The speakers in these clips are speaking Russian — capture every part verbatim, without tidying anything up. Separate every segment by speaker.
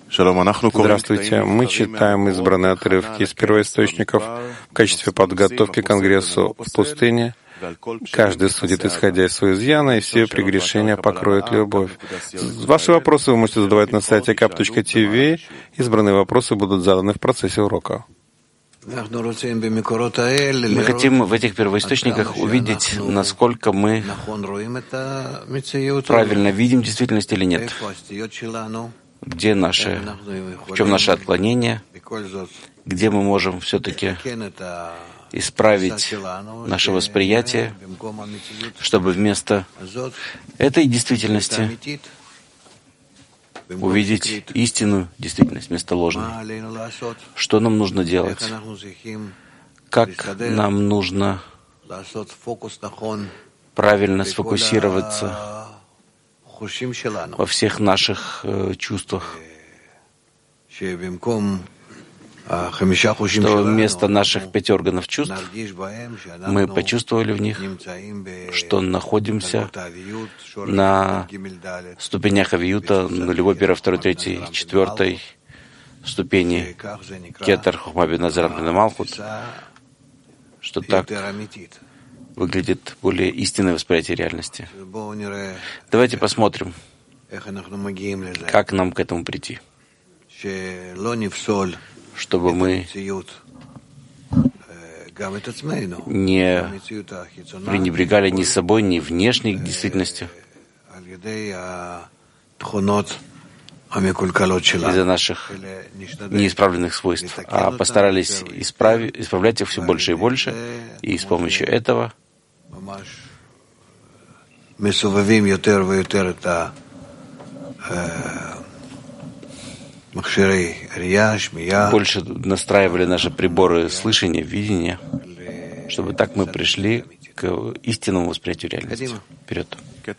Speaker 1: Здравствуйте. Мы читаем избранные отрывки из первоисточников в качестве подготовки к Конгрессу в пустыне. Каждый судит, исходя из своего изъяна, и все прегрешения покроет любовь. Ваши вопросы вы можете задавать на сайте кап точка ти ви. Избранные вопросы будут заданы в процессе урока.
Speaker 2: Мы хотим в этих первоисточниках увидеть, насколько мы правильно видим действительность или нет. Где наши, в чем наше отклонение, где мы можем все-таки исправить наше восприятие, чтобы вместо этой действительности увидеть истинную действительность вместо ложной. Что нам нужно делать? Как нам нужно правильно сфокусироваться во всех наших э, чувствах, что вместо наших пяти органов чувств мы почувствовали в них, что находимся на ступенях авиюта, нулевой, первой, второй, третьей, четвертой ступени кетер, хохма, бина, зерам, бина, малхут, что так выглядит более истинное восприятие реальности. Давайте посмотрим, как нам к этому прийти, чтобы мы не пренебрегали ни собой, ни внешней действительностью из-за наших неисправленных свойств, а постарались исправить, исправлять их все больше и больше, и с помощью этого больше настраивали наши приборы слышания, видения, чтобы так мы пришли к истинному восприятию реальности. Вперед.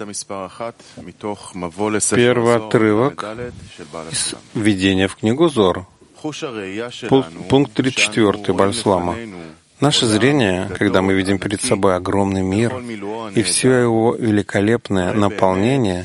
Speaker 1: Первый отрывок из введения в книгу Зор. Пункт тридцать четыре Бааль Слама. Наше зрение, когда мы видим перед собой огромный мир и все его великолепное наполнение,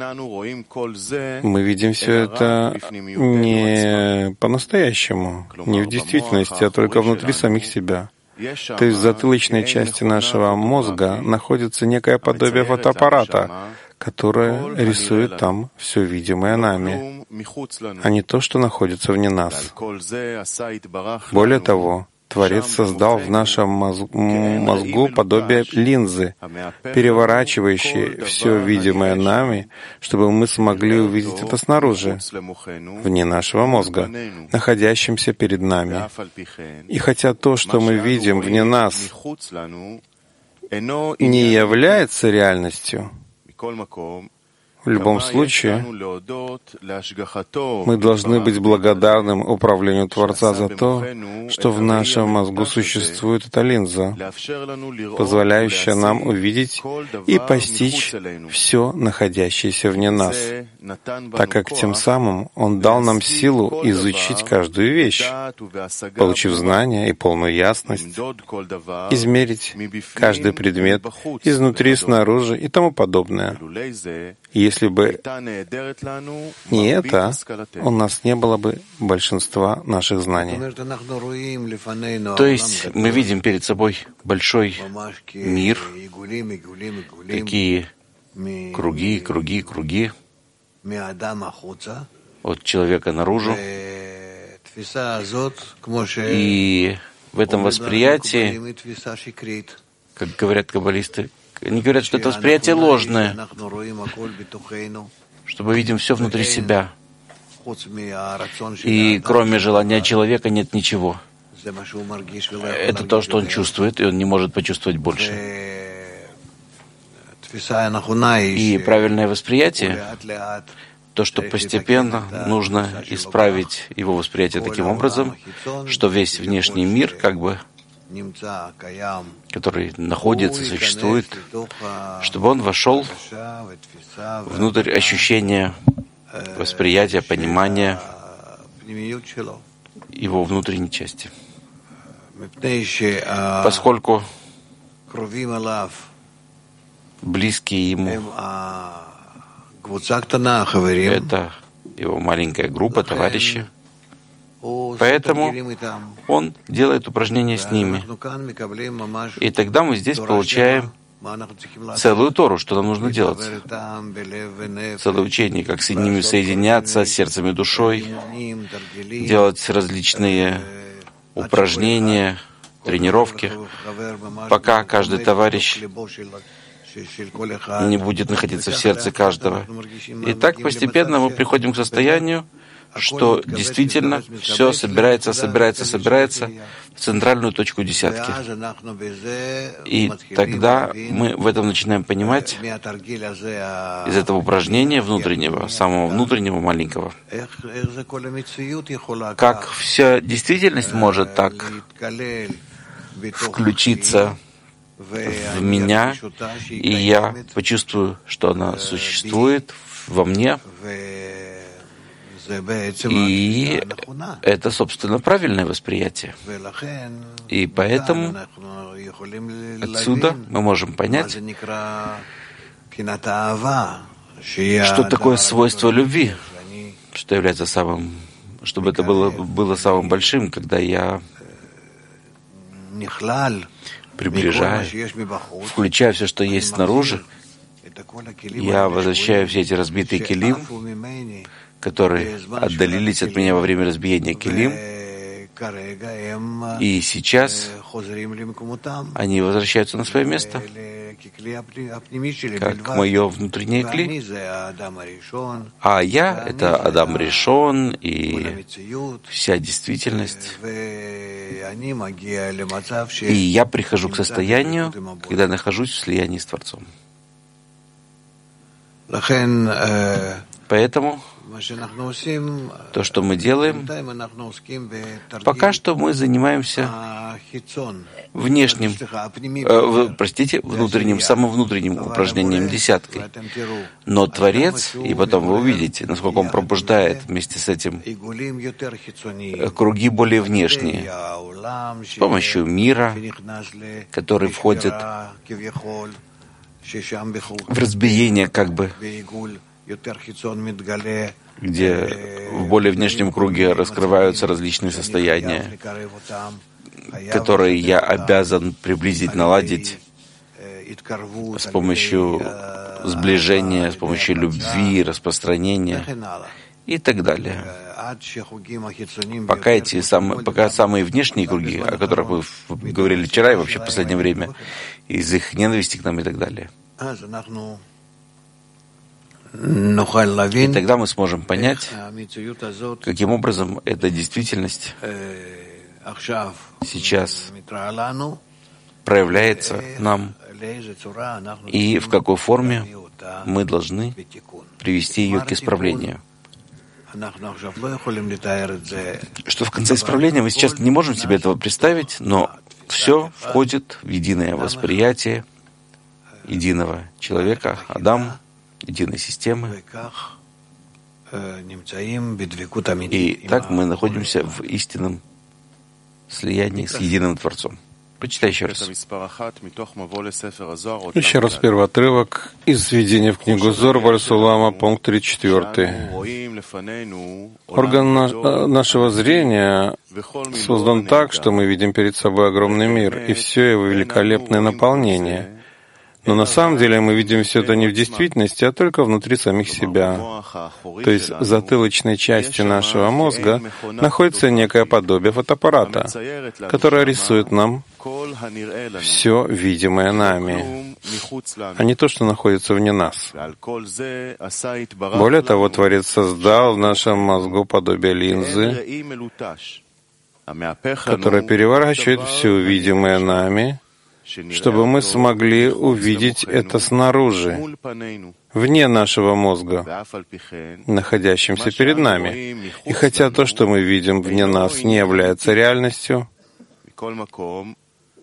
Speaker 1: мы видим все это не по-настоящему, не в действительности, а только внутри самих себя. То есть в затылочной части нашего мозга находится некое подобие фотоаппарата, которое рисует там все видимое нами, а не то, что находится вне нас. Более того, Творец создал в нашем мозгу подобие линзы, переворачивающей все видимое нами, чтобы мы смогли увидеть это снаружи, вне нашего мозга, находящимся перед нами. И хотя то, что мы видим вне нас, не является реальностью, в любом случае, мы должны быть благодарным управлению Творца за то, что в нашем мозгу существует эта линза, позволяющая нам увидеть и постичь все находящееся вне нас, так как тем самым Он дал нам силу изучить каждую вещь, получив знания и полную ясность, измерить каждый предмет изнутри и снаружи и тому подобное. Если бы не это, у нас не было бы большинства наших знаний.
Speaker 2: То есть мы видим перед собой большой мир, такие круги, круги, круги от человека наружу. И в этом восприятии, как говорят каббалисты, они говорят, что это восприятие ложное, что мы видим все внутри себя. И кроме желания человека нет ничего. Это то, что он чувствует, и он не может почувствовать больше. И правильное восприятие, то, что постепенно нужно исправить его восприятие таким образом, что весь внешний мир, как бы, который находится, существует, чтобы он вошел внутрь ощущения, восприятия, понимания его внутренней части. Поскольку близкие ему — это его маленькая группа, товарищи. Поэтому он делает упражнения с ними. И тогда мы здесь получаем целую Тору, что нам нужно делать. Целое учение, как с ними соединяться, с сердцем и душой, делать различные упражнения, тренировки, пока каждый товарищ не будет находиться в сердце каждого. И так постепенно мы приходим к состоянию, что действительно все собирается, собирается, собирается в центральную точку десятки. И тогда мы в этом начинаем понимать из этого упражнения внутреннего, самого внутреннего, маленького, как вся действительность может так включиться в меня, и я почувствую, что она существует во мне. И это, собственно, правильное восприятие. И поэтому отсюда мы можем понять, что такое свойство любви, что является самым, чтобы это было, было самым большим, когда я приближаю, включаю все, что есть снаружи, я возвращаю все эти разбитые келим, которые отдалились от меня во время разбиения келим, и сейчас они возвращаются на свое место, как мое внутреннее кли. А я — это Адам Ришон и вся действительность. И я прихожу к состоянию, когда нахожусь в слиянии с Творцом. Поэтому то, что мы делаем, пока что мы занимаемся внешним, э, простите, внутренним, самым внутренним упражнением десяткой. Но Творец, и потом вы увидите, насколько он пробуждает вместе с этим круги более внешние, с помощью мира, который входит в разбиение, как бы, где в более внешнем круге раскрываются различные состояния, которые я обязан приблизить, наладить с помощью сближения, с помощью любви, распространения и так далее. Пока эти самые, пока самые внешние круги, о которых мы говорили вчера и вообще в последнее время, из их ненависти к нам и так далее. И тогда мы сможем понять, каким образом эта действительность сейчас проявляется нам и в какой форме мы должны привести ее к исправлению. Что в конце исправления мы сейчас не можем себе этого представить, но все входит в единое восприятие единого человека, Адам, единой системы. И так мы находимся в истинном слиянии с единым Творцом. Почитай еще раз.
Speaker 1: Еще раз первый отрывок из введения в книгу Зор Вальсулама, пункт тридцать четыре. Орган на- нашего зрения создан так, что мы видим перед собой огромный мир и все его великолепное наполнение. Но на самом деле мы видим все это не в действительности, а только внутри самих себя. То есть в затылочной части нашего мозга находится некое подобие фотоаппарата, которое рисует нам все видимое нами, а не то, что находится вне нас. Более того, Творец создал в нашем мозгу подобие линзы, которая переворачивает все видимое нами, чтобы мы смогли увидеть это снаружи, вне нашего мозга, находящимся перед нами. И хотя то, что мы видим вне нас, не является реальностью, в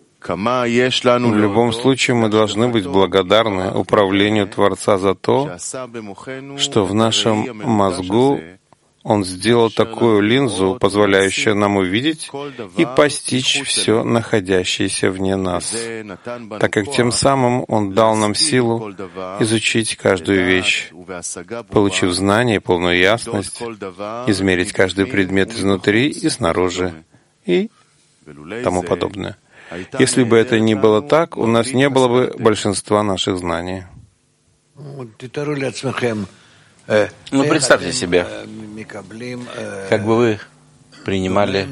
Speaker 1: любом случае мы должны быть благодарны управлению Творца за то, что в нашем мозгу Он сделал такую линзу, позволяющую нам увидеть и постичь все находящееся вне нас, так как тем самым Он дал нам силу изучить каждую вещь, получив знание и полную ясность, измерить каждый предмет изнутри и снаружи, и тому подобное. Если бы это не было так, у нас не было бы большинства наших знаний.
Speaker 2: Ну, представьте себе, как бы вы принимали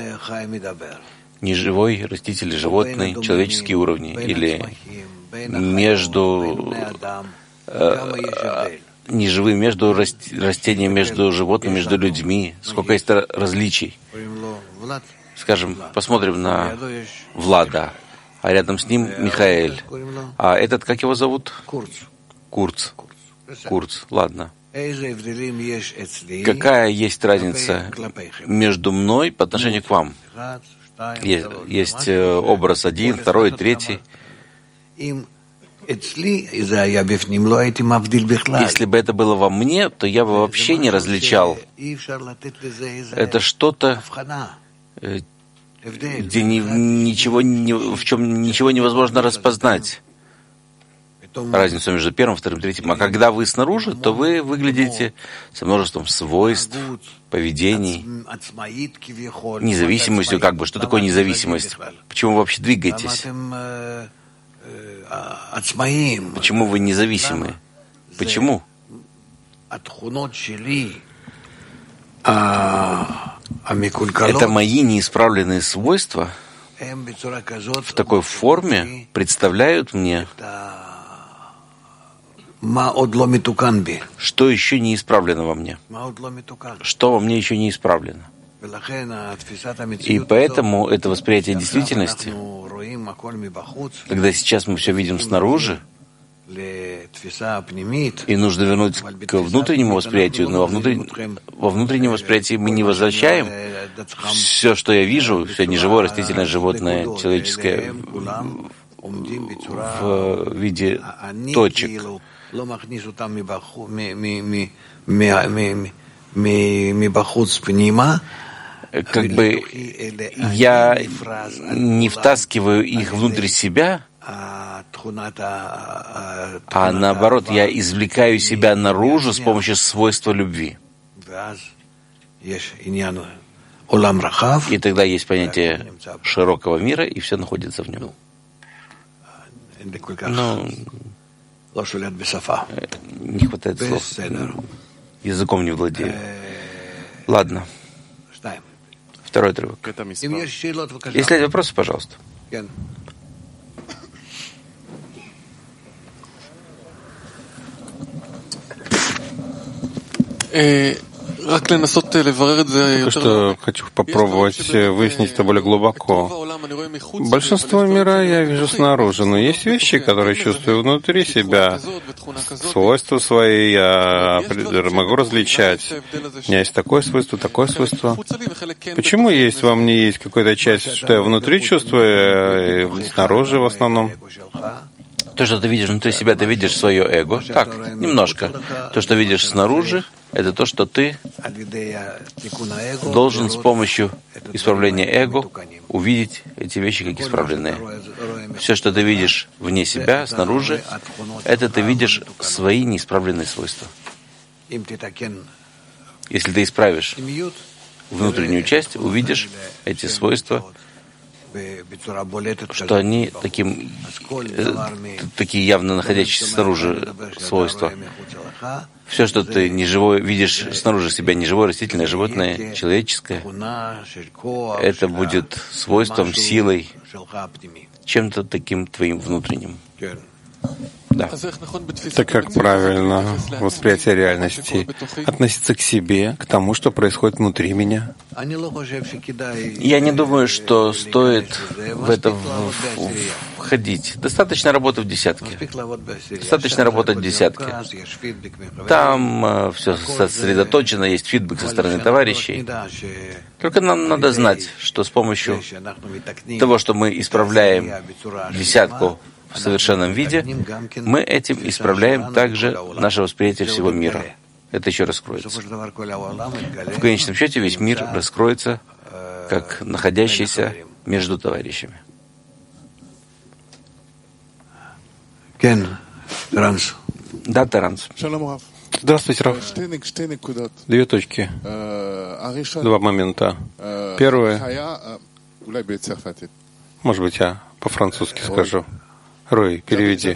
Speaker 2: неживой, растительный, животный, человеческие уровни, или между э, неживым, между растением, между животным, между людьми. Сколько есть различий. Скажем, посмотрим на Влада, а рядом с ним Михаэль. А этот, как его зовут? Курц. Курц, ладно. Какая есть разница между мной по отношению к вам? Есть, есть образ один, второй, третий. Если бы это было во мне, то я бы вообще не различал. Это что-то, где ни, ничего, ни, в чем ничего невозможно распознать. Разницу между первым, вторым, третьим. А когда вы снаружи, то вы выглядите со множеством свойств, поведений, независимостью, как бы. Что такое независимость? Почему вы вообще двигаетесь? Почему вы независимы? Почему? Это мои неисправленные свойства в такой форме представляют мне, что еще не исправлено во мне? Что во мне еще не исправлено? И поэтому это восприятие действительности, когда сейчас мы все видим снаружи, и нужно вернуть к внутреннему восприятию, но во, внутрен... во внутреннем восприятии мы не возвращаем все, что я вижу, все неживое, растительное, животное, человеческое, в виде точек. Как бы я не втаскиваю их внутрь себя, а наоборот, я извлекаю себя наружу с помощью свойства любви. И тогда есть понятие широкого мира, и все находится в нем. Но не хватает слов. Языком не владею. Ладно. Второй отрывок. Если есть вопросы, пожалуйста.
Speaker 1: Только что хочу попробовать выяснить это более глубоко. Большинство мира я вижу снаружи, но есть вещи, которые чувствую внутри себя. Свойства свои я могу различать. У меня есть такое свойство, такое свойство. Почему есть во мне есть какая-то часть, что я внутри чувствую, и снаружи в основном?
Speaker 2: То, что ты видишь внутри себя, ты видишь свое эго. Так, немножко. То, что видишь снаружи, это то, что ты должен с помощью исправления эго увидеть эти вещи как исправленные. Все, что ты видишь вне себя, снаружи, это ты видишь свои неисправленные свойства. Если ты исправишь внутреннюю часть, увидишь эти свойства, что они таким, э, такие явно находящиеся снаружи свойства. Все, что ты не живое, видишь снаружи себя, не живое, растительное, животное, человеческое, это будет свойством, силой, чем-то таким твоим внутренним. Да.
Speaker 1: Так как правильно восприятие реальности относиться к себе, к тому, что происходит внутри меня?
Speaker 2: Я не думаю, что стоит в это входить. Достаточно работы в десятке. Достаточно работать в десятке. Там э, все сосредоточено, есть фидбэк со стороны товарищей. Только нам надо знать, что с помощью того, что мы исправляем десятку в совершенном виде, мы этим исправляем также наше восприятие всего мира. это еще раскроется. В конечном счете весь мир раскроется, как находящийся между товарищами. Да, Таранс.
Speaker 1: Здравствуйте, Рав. Две точки, два момента. Первое, может быть, я по-французски скажу. Рой, переведи.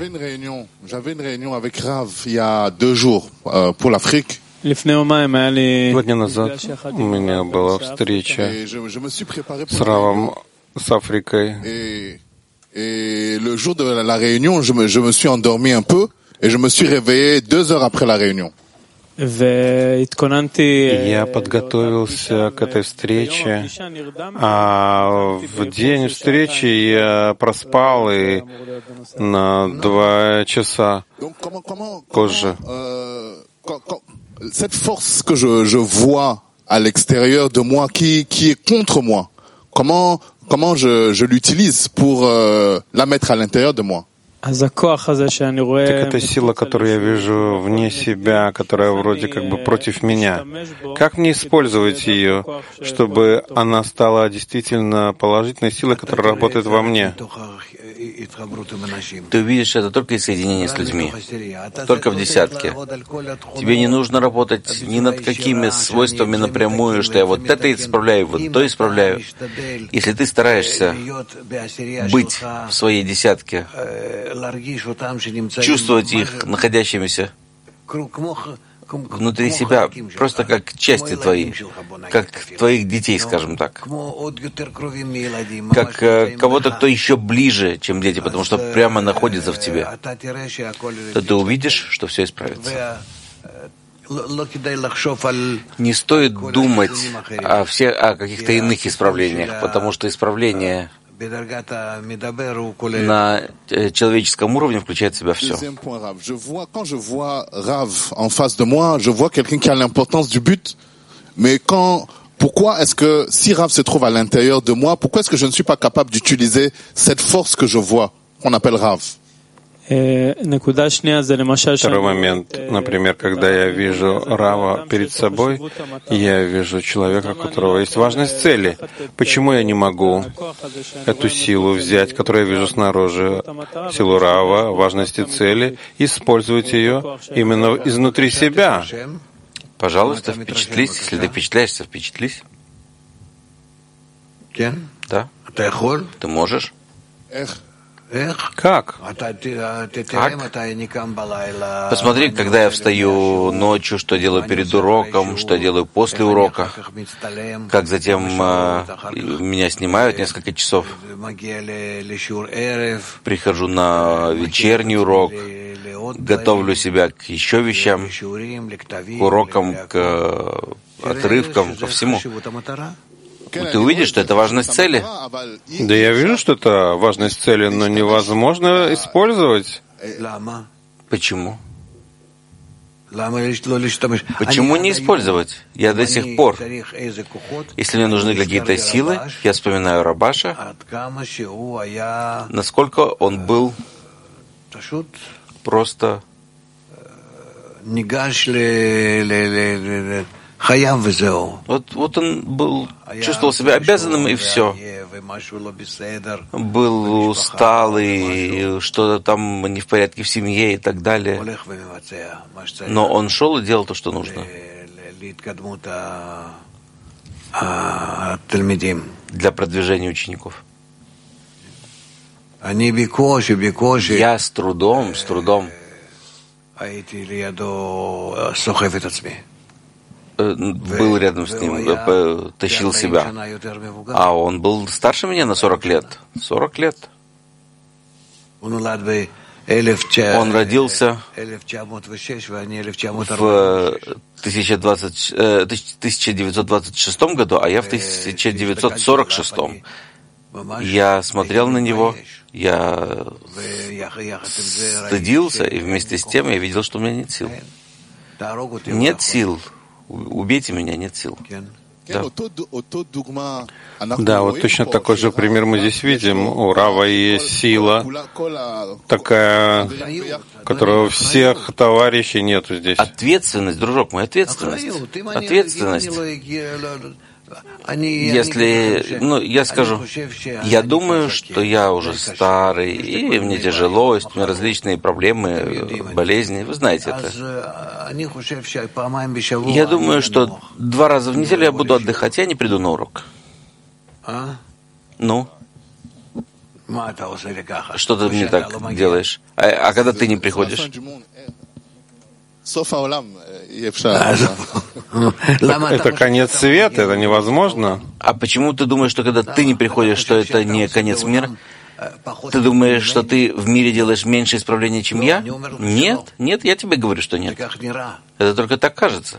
Speaker 1: Два дня назад у меня была встреча с Равом с Африкой.
Speaker 3: Et le jour de la réunion, je me, je me suis endormi un peu et je me suis réveillé deux heures après la réunion.
Speaker 1: Я подготовился к этой встрече, а в день встречи я проспал и на два часа позже.
Speaker 3: Cette force que je, je vois à l'extérieur de moi, qui, qui est contre moi, comment, comment je, je l'utilise pour euh, la mettre à l'intérieur de moi?
Speaker 1: Так это сила, которую я вижу вне себя, которая вроде как бы против меня. Как мне использовать ее, чтобы она стала действительно положительной силой, которая работает во мне?
Speaker 2: Ты увидишь это только из соединения с людьми, только в десятке. Тебе не нужно работать ни над какими свойствами напрямую, что я вот это исправляю, вот то исправляю. Если ты стараешься быть в своей десятке, чувствовать их находящимися внутри себя, просто как части твои, как твоих детей, скажем так, как э, кого-то, кто еще ближе, чем дети, потому что прямо находится в тебе, то ты увидишь, что все исправится. Не стоит думать о, все, о каких-то иных исправлениях, потому что исправление на человеческом уровне включает в себя все.
Speaker 3: Quand je vois Rav en face de moi, je vois quelqu'un qui a l'importance du but, mais quand, pourquoi est-ce que, si Rav se trouve à l'intérieur de moi, pourquoi est-ce que je ne suis pas capable d'utiliser cette force que je vois, qu'on appelle Rav?
Speaker 1: Второй момент, например, когда я вижу Рава перед собой, я вижу человека, у которого есть важность цели. Почему я не могу эту силу взять, которую я вижу снаружи, силу Рава, важности цели, использовать ее именно изнутри себя?
Speaker 2: Пожалуйста, впечатлись. Если ты впечатляешься, впечатлись. Да? Ты можешь?
Speaker 1: Как?
Speaker 2: Как? Посмотри, когда я встаю ночью, что делаю перед уроком, что делаю после урока, как затем э, меня снимают несколько часов. Прихожу на вечерний урок, готовлю себя к еще вещам, к урокам, к отрывкам, ко всему. Ты увидишь, что это важность цели.
Speaker 1: Да я вижу, что это важность цели, но невозможно использовать.
Speaker 2: Почему? Почему не использовать? Я до сих пор, если мне нужны какие-то силы, я вспоминаю Рабаша, насколько он был просто Вот, вот он был, чувствовал себя обязанным, и все. Был усталый, что-то там не в порядке в семье и так далее. Но он шел и делал то, что нужно. Для продвижения учеников. Я с трудом, с трудом был рядом с ним, тащил себя. А он был старше меня на сорок лет. сорок лет. Он родился в тысяча девятьсот двадцать шестом году, а я в тысяча девятьсот сорок шестом. Я смотрел на него, я стыдился, и вместе с тем я видел, что у меня нет сил. Нет сил. Убейте меня, нет сил. Да.
Speaker 1: Да, вот точно такой же пример мы здесь видим. У Рава есть сила такая, которая у всех товарищей нету здесь.
Speaker 2: Ответственность, дружок мой, ответственность. Ответственность. Если, ну, я скажу, я думаю, что я уже старый, и мне тяжело, есть у меня различные проблемы, болезни, вы знаете это. Я думаю, что два раза в неделю я буду отдыхать, я не приду на урок. Ну? Что ты мне так делаешь? А, а когда ты не приходишь?
Speaker 1: Это конец света, это невозможно.
Speaker 2: А почему ты думаешь, что когда ты не приходишь, что это не конец мира? Ты думаешь, что ты в мире делаешь меньше исправления, чем я? Нет, нет, я тебе говорю, что нет. Это только так кажется.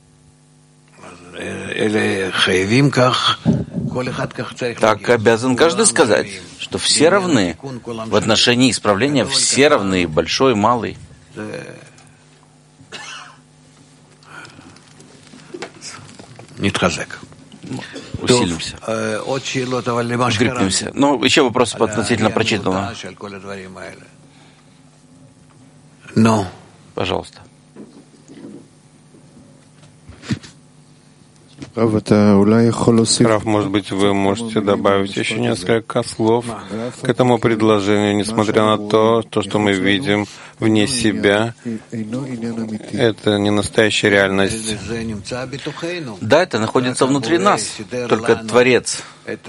Speaker 2: Так обязан каждый сказать, что все равны в отношении исправления, все равны, большой, малый. Усилимся, укрепимся. Ну, еще вопросы относительно прочитанного. Пожалуйста.
Speaker 1: Раф, может быть, вы можете добавить еще несколько слов к этому предложению, несмотря на то, то, что мы видим вне себя, это не настоящая реальность.
Speaker 2: Да, это находится внутри нас, только Творец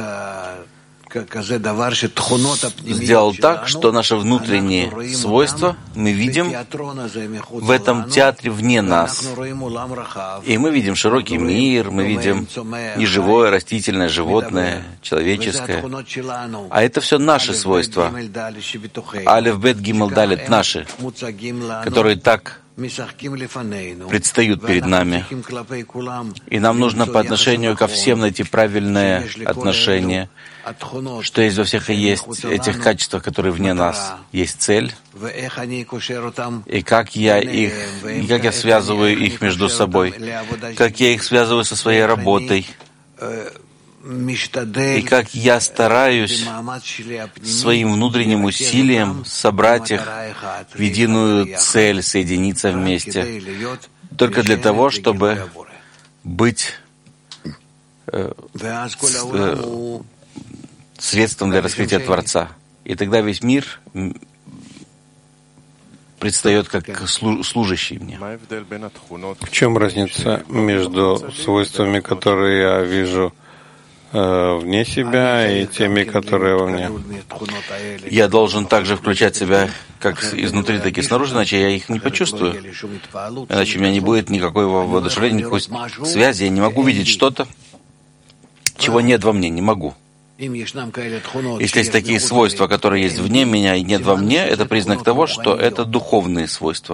Speaker 2: сделал так, что наши внутренние свойства мы видим в этом театре вне нас. И мы видим широкий мир, мы видим неживое, растительное, животное, человеческое. А это все наши свойства. Алеф, Бет, Гимел, Далет наши, которые так предстают перед нами. И нам нужно по отношению ко всем найти правильное отношение, что есть во всех и есть этих качествах, которые вне нас. Есть цель, и как я их, и как я связываю их между собой, как я их связываю со своей работой, и как я стараюсь своим внутренним усилием собрать их в единую цель, соединиться вместе, только для того, чтобы быть э, э, средством для раскрытия Творца. И тогда весь мир предстает как служащий мне.
Speaker 1: В чем разница между свойствами, которые я вижу вне себя, и теми, которые во мне?
Speaker 2: Я должен также включать себя как изнутри, так и снаружи, иначе я их не почувствую. Иначе у меня не будет никакого воодушевления, никакой связи. Я не могу видеть что-то, чего нет во мне, не могу. Если есть такие свойства, которые есть вне меня и нет во мне, это признак того, что это духовные свойства.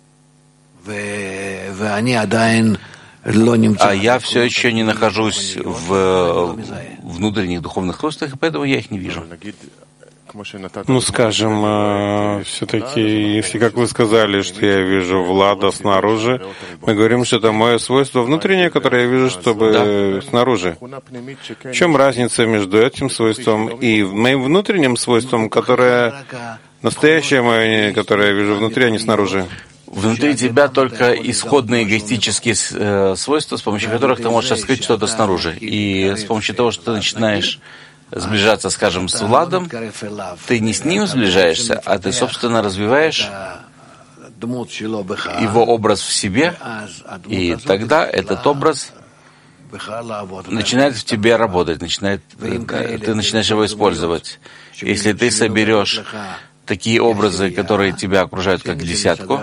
Speaker 2: А я все еще не нахожусь в внутренних духовных свойствах, и поэтому я их не вижу.
Speaker 1: Ну, скажем, все-таки, если, как вы сказали, что я вижу Влада снаружи, мы говорим, что это мое свойство внутреннее, которое я вижу, чтобы да. снаружи. В чем разница между этим свойством и моим внутренним свойством, которое настоящее мое, которое я вижу внутри, а не снаружи?
Speaker 2: Внутри тебя только исходные эгоистические э, свойства, с помощью которых ты можешь раскрыть что-то снаружи. И с помощью того, что ты начинаешь сближаться, скажем, с Владом, ты не с ним сближаешься, а ты, собственно, развиваешь его образ в себе, и тогда этот образ начинает в тебе работать, начинает, ты начинаешь его использовать. Если ты соберешь такие образы, которые тебя окружают как десятку,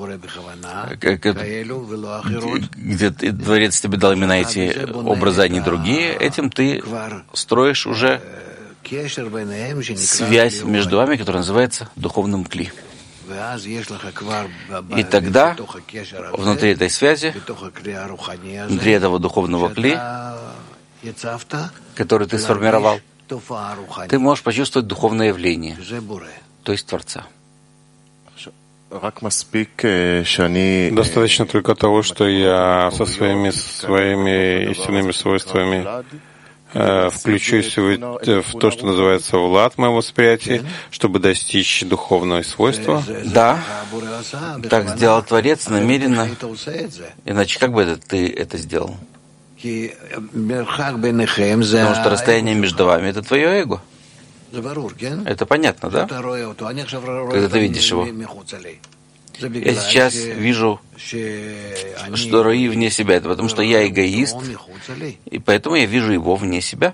Speaker 2: где Творец тебе дал именно эти образы, а не другие, этим ты строишь уже связь между вами, которая называется духовным кли. И тогда внутри этой связи, внутри этого духовного кли, который ты сформировал, ты можешь почувствовать духовное явление, то есть Творца.
Speaker 1: Достаточно только того, что я со своими своими истинными свойствами э, включусь в, в то, что называется улад в моем восприятии, чтобы достичь духовного свойства.
Speaker 2: Да, так сделал Творец намеренно, иначе как бы это, ты это сделал? Потому что расстояние между вами — это твое эго. Это понятно, да? Когда ты видишь его. Я сейчас вижу, что Раи вне себя. Это потому что я эгоист, и поэтому я вижу его вне себя.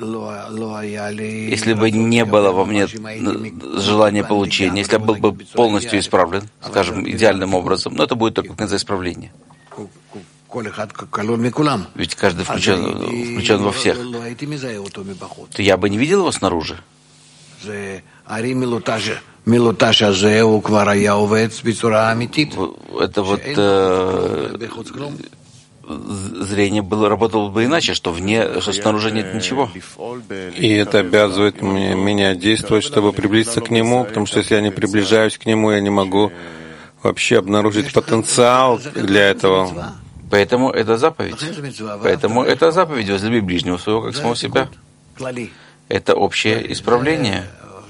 Speaker 2: Если бы не было во мне желания получения, если я был бы полностью исправлен, скажем, идеальным образом, но это будет только в конце исправления. Ведь каждый включен, включен во всех. То я бы не видел его снаружи. Это вот э, зрение было, работало бы иначе, что вне, что снаружи нет ничего.
Speaker 1: И это обязывает меня, меня действовать, чтобы приблизиться к нему, потому что если я не приближаюсь к нему, я не могу вообще обнаружить потенциал для этого.
Speaker 2: Поэтому это заповедь. Поэтому это заповедь: возлюби ближнего своего, как самого себя. Это общее исправление.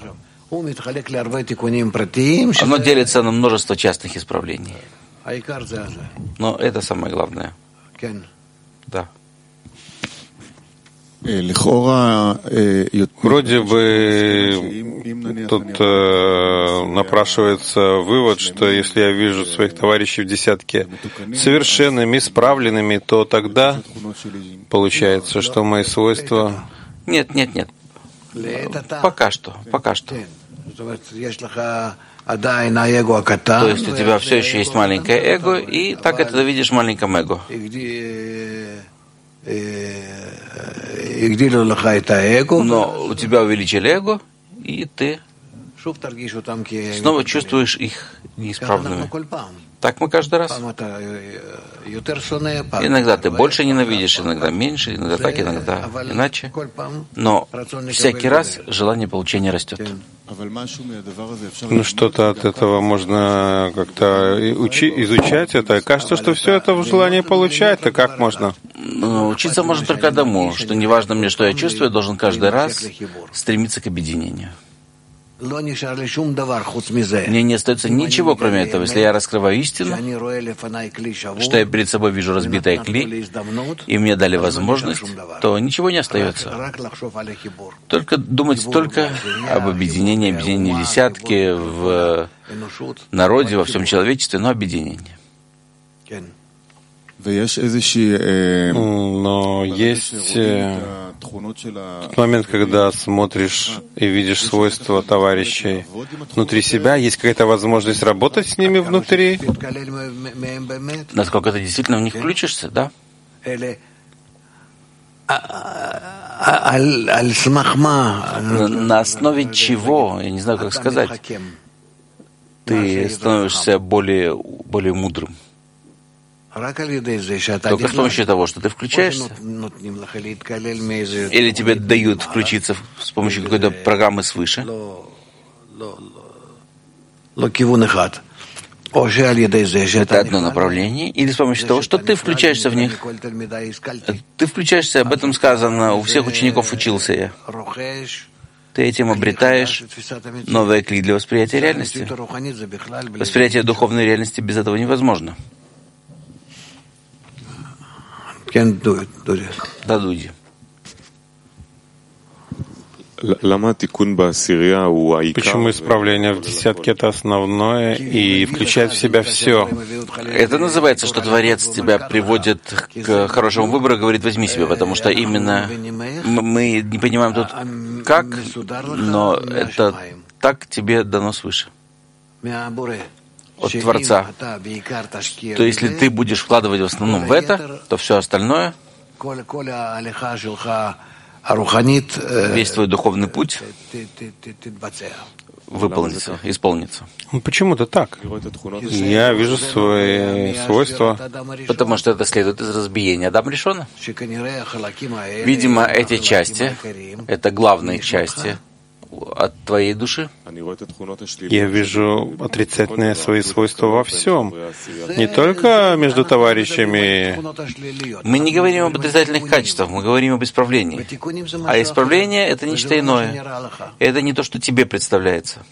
Speaker 2: Оно делится на множество частных исправлений. Но это самое главное. Да.
Speaker 1: Вроде бы тут э, напрашивается вывод, что если я вижу своих товарищей в десятке совершенными, исправленными, то тогда получается, что мои свойства...
Speaker 2: Нет, нет, нет. Пока что, пока что. То есть у тебя все еще есть маленькое эго, и так это ты видишь в маленьком эго. Но у тебя увеличили эго, и ты снова чувствуешь их неисправными. Так мы каждый раз. Иногда ты больше ненавидишь, иногда меньше, иногда так, иногда иначе. Но всякий раз желание получения растет.
Speaker 1: Ну, что-то от этого можно как-то учи, изучать это. Кажется, что все это в желании получать, то как можно?
Speaker 2: Ну, учиться можно только одному, что неважно мне, что я чувствую, я должен каждый раз стремиться к объединению. Мне не остается ничего, кроме этого. Если я раскрываю истину, что я перед собой вижу разбитое кли, и мне дали возможность, то ничего не остается. Только думать только об объединении, объединении в десятке, в народе, во всем человечестве, но объединение.
Speaker 1: Но есть тот момент, когда смотришь и видишь свойства товарищей внутри себя, есть какая-то возможность работать с ними внутри?
Speaker 2: Насколько ты действительно в них включишься, да? На основе чего, я не знаю, как сказать, ты становишься более, более мудрым? Только с помощью того, что ты включаешься? Или тебе дают включиться с помощью какой-то программы свыше? Это одно направление. Или с помощью того, что ты включаешься в них? Ты включаешься, об этом сказано, у всех учеников учился я. Ты этим обретаешь новые кли для восприятия реальности. Восприятие духовной реальности без этого невозможно. Да, Дуди.
Speaker 1: Почему исправление в десятке — это основное и включает в себя все?
Speaker 2: Это называется, что Творец тебя приводит к хорошему выбору, говорит: возьми себе, потому что именно мы не понимаем тут как, но это так тебе дано свыше. От Творца. То если ты будешь вкладывать в основном в это, то все остальное, весь твой духовный путь выполнится, исполнится.
Speaker 1: Ну, почему-то так. Я вижу свои свойства.
Speaker 2: Потому что это следует из разбиения Адама Ришона. Видимо, эти части, это главные части от твоей души.
Speaker 1: Я вижу отрицательные свои свойства во всем, не только между товарищами.
Speaker 2: Мы не говорим об отрицательных качествах, мы говорим об исправлении. А исправление — это нечто иное. Это не то, что тебе представляется.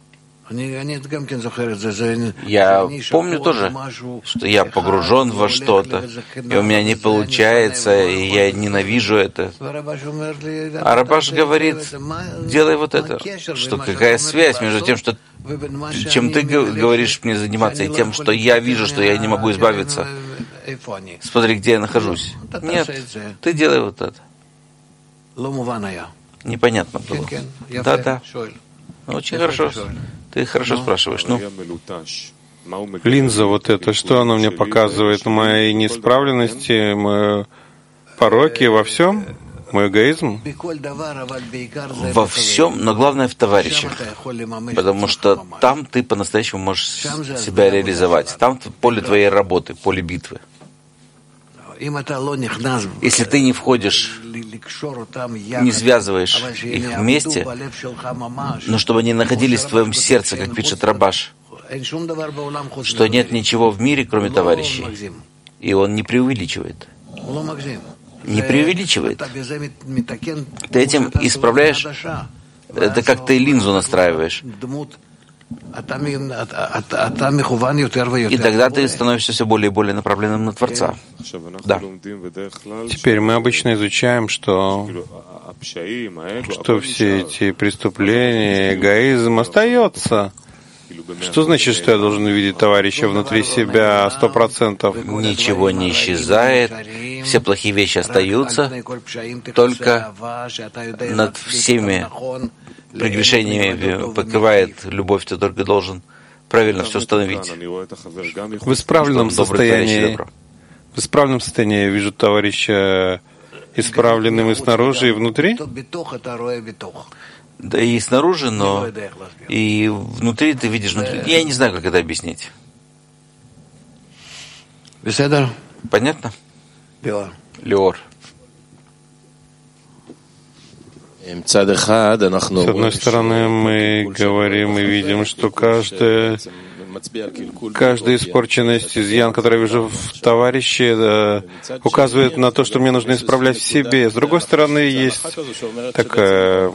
Speaker 2: Я помню тоже, что я погружен во что-то, и у меня не получается, и я ненавижу это. А Рабаш говорит, делай вот это. Что какая связь между тем, что, чем ты говоришь мне заниматься, и тем, что я вижу, что я не могу избавиться. Смотри, где я нахожусь. Нет, ты делай вот это. Непонятно было. Да-да. Очень хорошо. Ты хорошо спрашиваешь. Ну,
Speaker 1: линза вот эта, что она мне показывает? Мои неисправленности, мои пороки во всем? Мой эгоизм?
Speaker 2: Во всем, но главное в товарищах. Потому что там ты по-настоящему можешь себя реализовать. Там поле твоей работы, поле битвы. Если ты не входишь, не связываешь их вместе, но чтобы они находились в твоем сердце, как пишет Рабаш, что нет ничего в мире, кроме товарищей. И он не преувеличивает. Не преувеличивает. Ты этим исправляешь, это как ты линзу настраиваешь. И тогда ты становишься все более и более направленным на Творца. Да.
Speaker 1: Теперь мы обычно изучаем, что, что все эти преступления, эгоизм остается. Что значит, что я должен увидеть товарища внутри себя сто процентов?
Speaker 2: Ничего не исчезает, все плохие вещи остаются, только над всеми прегрешениями покрывает любовь, ты только должен правильно все установить.
Speaker 1: В исправленном состоянии, в исправленном состоянии я вижу товарища исправленным и снаружи, и внутри.
Speaker 2: Да и снаружи, но и внутри ты видишь внутри. Я не знаю, как это объяснить. Понятно? Леор.
Speaker 1: С одной стороны, мы говорим и видим, что каждая, каждая испорченность, изъян, который я вижу в товарище, да, указывает на то, что мне нужно исправлять в себе. С другой стороны, есть такое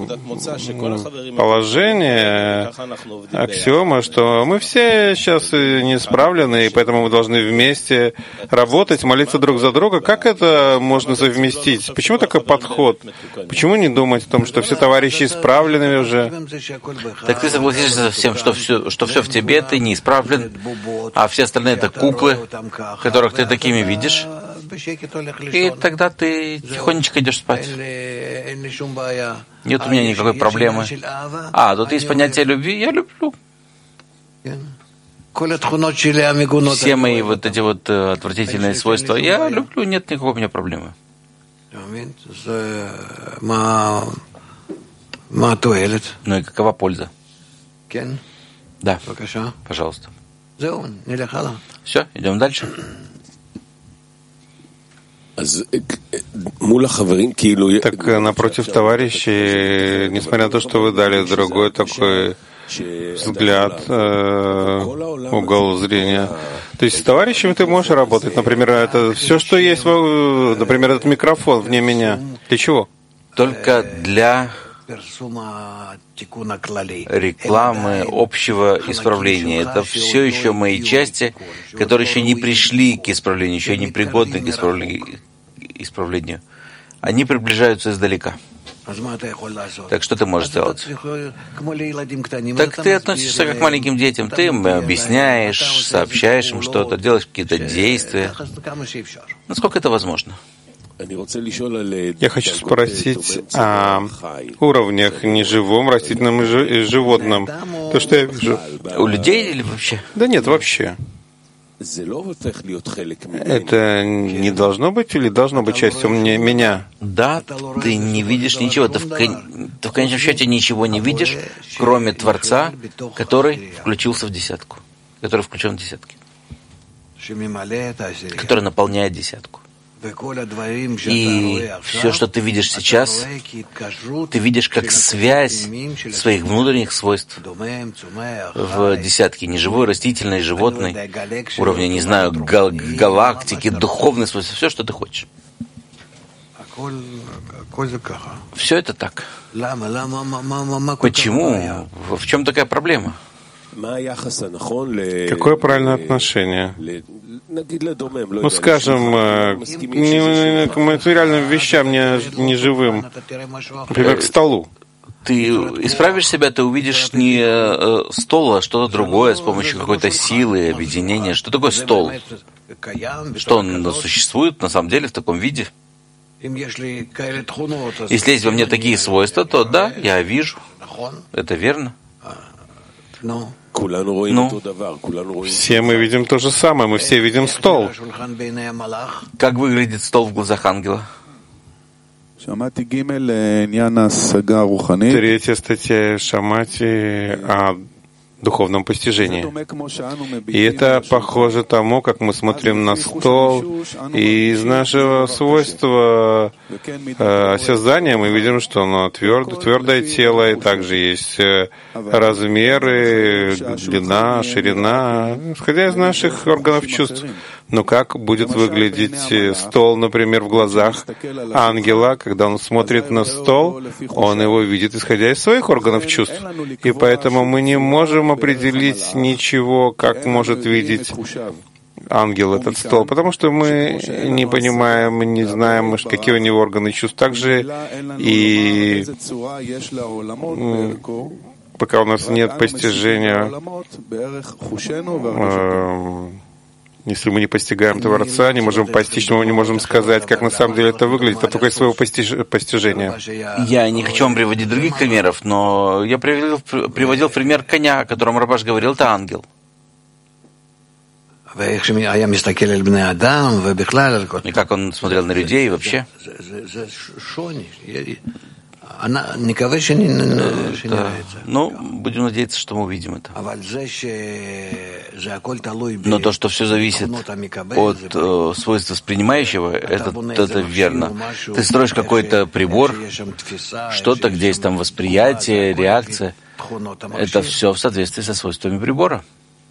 Speaker 1: положение, аксиома, что мы все сейчас не исправлены, и поэтому мы должны вместе работать, молиться друг за друга. Как это можно совместить? Почему такой подход? Почему не думать о том, что все товарищи исправлены уже?
Speaker 2: Так ты согласишься со всем, что все, что все в тебе, ты не исправлен, а все остальные — это куклы, которых ты такими видишь, и тогда ты тихонечко идешь спать. Нет у меня никакой проблемы. А, тут есть понятие любви. Я люблю. Все мои вот эти вот отвратительные свойства я люблю, нет никакой у меня проблемы. Ну и какова польза? Да, пожалуйста. Все, идем дальше.
Speaker 1: Так напротив товарищей, несмотря на то, что вы дали другой такой взгляд, э, угол зрения. То есть с товарищами ты можешь работать. Например, это все, что есть, например, этот микрофон вне меня. Для чего?
Speaker 2: Только для рекламы общего исправления. Это все еще мои части, которые еще не пришли к исправлению, еще не пригодны к исправлению. Они приближаются издалека. Так что ты можешь сделать? Так ты относишься как к маленьким детям. Ты им объясняешь, сообщаешь им что-то, делаешь какие-то действия. Насколько это возможно?
Speaker 1: Я хочу спросить о уровнях неживом, растительном и животном. То, что я вижу.
Speaker 2: У людей или вообще?
Speaker 1: Да нет, вообще. Это не должно быть или должно быть частью меня?
Speaker 2: Да, ты не видишь ничего. Ты в, кон... ты в конечном счете ничего не видишь, кроме Творца, который включился в десятку, который включен в десятки, который наполняет десятку. И все, что ты видишь сейчас, ты видишь как связь своих внутренних свойств в десятке неживой, растительной, животной, уровня, не знаю, гал- галактики, духовной свойства, все, что ты хочешь. Все это так. Почему? В чем такая проблема?
Speaker 1: Какое правильное отношение? Ну, скажем, не, к материальным вещам, не, не живым, например, к столу.
Speaker 2: Ты исправишь себя, ты увидишь не э, стол, а что-то другое с помощью какой-то силы, объединения. Что такое стол? Что он существует на самом деле в таком виде? Если есть во мне такие свойства, то да, я вижу. Это верно. Ну,
Speaker 1: все мы видим то же самое, мы все видим стол.
Speaker 2: Как выглядит стол в глазах ангела?
Speaker 1: Третья статья Шамати о духовном постижении. И это похоже тому, как мы смотрим на стол, и из нашего свойства э, осязания мы видим, что оно тверд, твердое тело, и также есть размеры, длина, ширина, исходя из наших органов чувств. Но как будет выглядеть стол, например, в глазах ангела, когда он смотрит на стол, он его видит, исходя из своих органов чувств. И поэтому мы не можем определить ничего, как может видеть ангел этот стол, потому что мы не понимаем, мы не знаем, какие у него органы чувств. Также и пока у нас нет постижения, э, если мы не постигаем Творца, не можем постичь, мы не можем сказать, как на самом деле это выглядит, а только из своего постиж... постижения.
Speaker 2: Я не хочу вам приводить других примеров, но я приводил, приводил пример коня, о котором Рабаш говорил, это ангел. И как он смотрел на людей вообще.
Speaker 1: Это,
Speaker 2: ну, будем надеяться, что мы увидим это. Но то, что все зависит от э, свойств воспринимающего, это, это верно. Ты строишь какой-то прибор, что-то, где есть там восприятие, реакция. Это все в соответствии со свойствами прибора.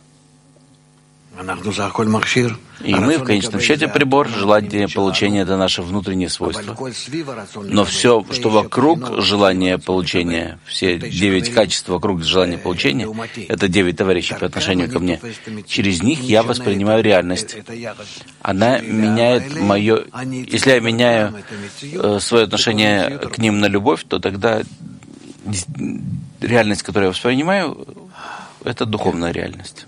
Speaker 2: И мы в конечном счете прибор, желание получения — это наше внутреннее свойство. Но все, что вокруг желания получения, все девять качеств вокруг желания получения, это девять товарищей по отношению ко мне. Через них я воспринимаю реальность. Она меняет мое... Если я меняю э, свое отношение к ним на любовь, то тогда реальность, которую я воспринимаю, это духовная реальность.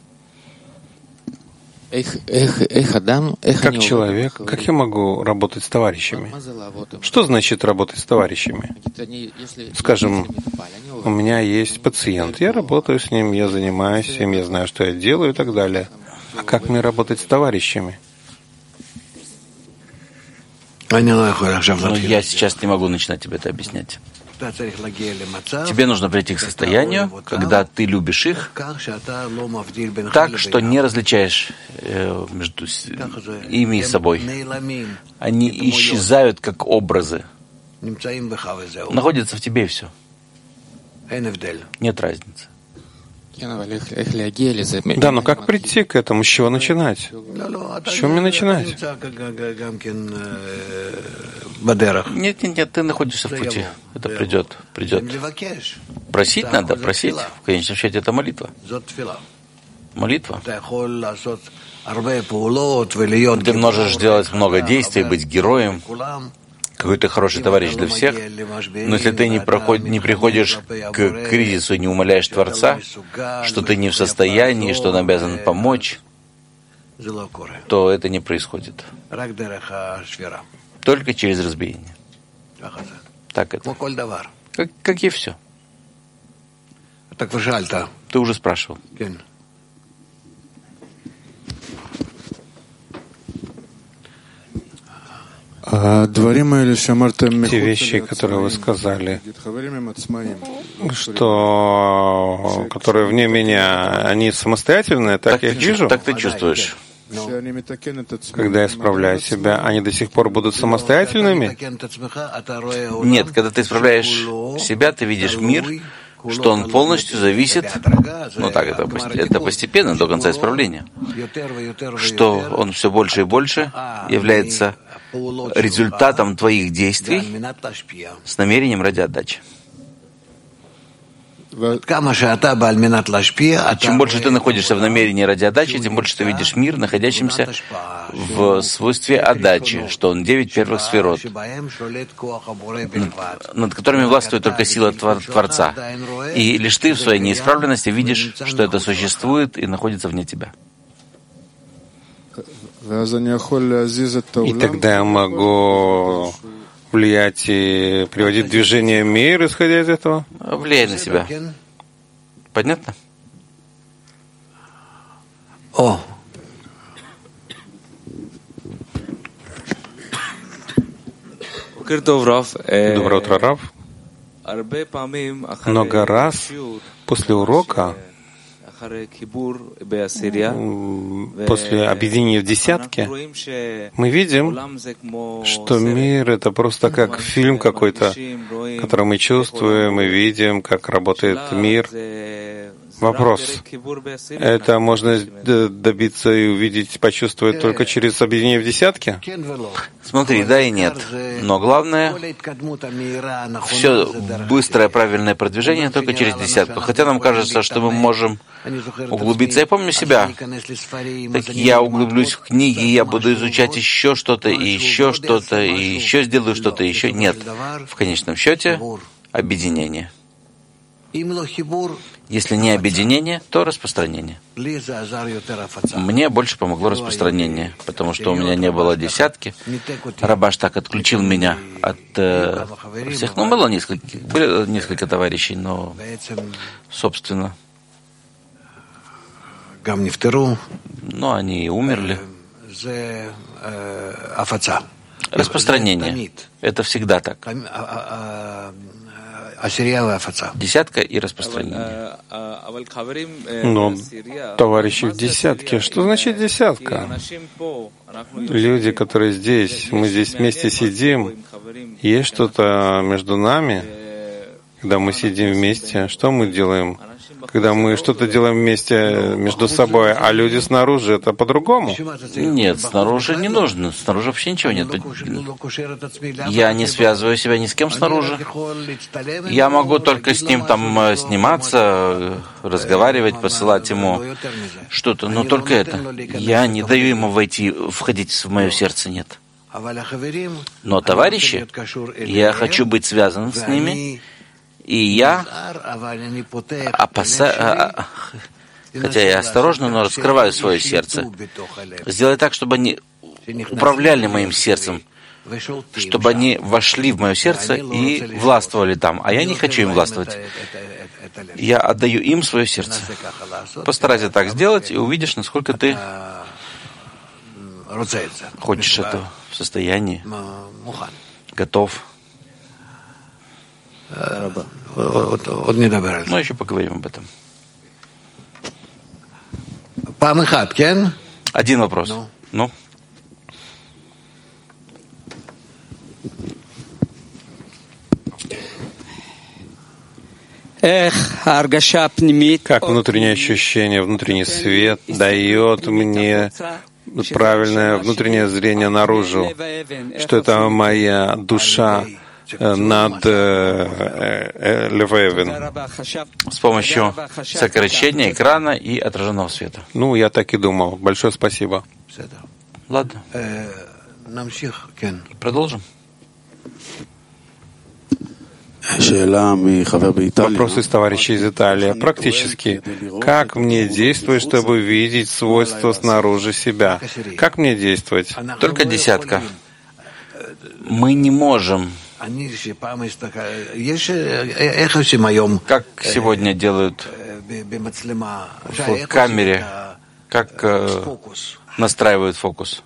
Speaker 1: Как человек, как я могу работать с товарищами? Что значит работать с товарищами? Скажем, у меня есть пациент, я работаю с ним, я занимаюсь им, я знаю, что я делаю и так далее. А как мне работать с товарищами?
Speaker 2: Но я сейчас не могу начинать тебе это объяснять. Тебе нужно прийти к состоянию, когда ты любишь их так, что не различаешь э, между ими и собой. Они исчезают как образы. Находятся в тебе и все. Нет разницы.
Speaker 1: Да, но как прийти к этому? С чего начинать? С чего мне начинать?
Speaker 2: Нет, нет, нет, ты находишься в пути. Это придет, придет. Просить надо, просить. В конечном счете это молитва. Молитва. Ты можешь делать много действий, быть героем, какой-то хороший товарищ для всех, но если ты не, проход, не приходишь к кризису и не умоляешь Творца, что ты не в состоянии, что он обязан помочь, то это не происходит. Только через разбиение. Так это. Как, как и все. Ты уже спрашивал.
Speaker 1: Те вещи, которые вы сказали, что, которые вне меня, они самостоятельные, так, так я их вижу?
Speaker 2: Так ты чувствуешь.
Speaker 1: Когда я исправляю себя, они до сих пор будут самостоятельными?
Speaker 2: Нет, когда ты исправляешь себя, ты видишь мир, что он полностью зависит, ну так, это, это постепенно, до конца исправления, что он все больше и больше является результатом твоих действий с намерением ради отдачи. Чем больше ты находишься в намерении ради отдачи, тем больше ты видишь мир, находящийся в свойстве отдачи, что он девять первых сферот, над которыми властвует только сила Творца. И лишь ты в своей неисправленности видишь, что это существует и находится вне тебя.
Speaker 1: И тогда я могу влиять и приводить в движение мир, исходя из этого?
Speaker 2: Влияй на себя. Понятно?
Speaker 4: О.
Speaker 1: Доброе утро, Рав. Много раз после урока, после объединения в десятке, мы видим, что мир — это просто как фильм какой-то, который мы чувствуем и видим, как работает мир. Вопрос. Это можно добиться и увидеть, почувствовать только через объединение в десятке?
Speaker 2: Смотри, да и нет. Но главное, все быстрое, правильное продвижение только через десятку. Хотя нам кажется, что мы можем углубиться. Я помню себя. Так я углублюсь в книги, я буду изучать еще что-то, и еще что-то, и еще сделаю что-то, и еще. Нет. В конечном счете, объединение. Если не объединение, то распространение. Мне больше помогло распространение, потому что у меня не было десятки. Рабаш так отключил меня от э, всех. Ну, было несколько, были несколько товарищей, но, собственно, но они умерли. Распространение. Это всегда так. Десятка и распространение.
Speaker 1: Но товарищи в десятке, что значит десятка? Люди, которые здесь, мы здесь вместе сидим, есть что-то между нами, когда мы сидим вместе, что мы делаем? Когда мы что-то делаем вместе между собой, а люди снаружи, это по-другому?
Speaker 2: Нет, снаружи не нужно. Снаружи вообще ничего нет. Я не связываю себя ни с кем снаружи. Я могу только с ним там сниматься, разговаривать, посылать ему что-то, но только это. Я не даю ему войти, входить в мое сердце, нет. Но товарищи, я хочу быть связан с ними, и я опасаюсь, хотя я осторожно, но раскрываю свое сердце. Сделай так, чтобы они управляли моим сердцем, чтобы они вошли в мое сердце и властвовали там. А я не хочу им властвовать. Я отдаю им свое сердце. Постарайся так сделать, и увидишь, насколько ты хочешь этого в состоянии, готов. Ну, еще поговорим об этом. Один вопрос. Ну?
Speaker 1: Как внутреннее ощущение, внутренний свет дает мне правильное внутреннее зрение наружу, что это моя душа над Левевин
Speaker 2: с помощью сокращения экрана и отраженного света.
Speaker 1: Ну, я так и думал. Большое спасибо.
Speaker 2: Ладно. Продолжим.
Speaker 1: Вопрос из товарища из Италии. Практически, как мне действовать, чтобы видеть свойства снаружи себя? Как мне действовать?
Speaker 2: Только десятка. Мы не можем. Как сегодня делают в камере, как э, настраивают фокус?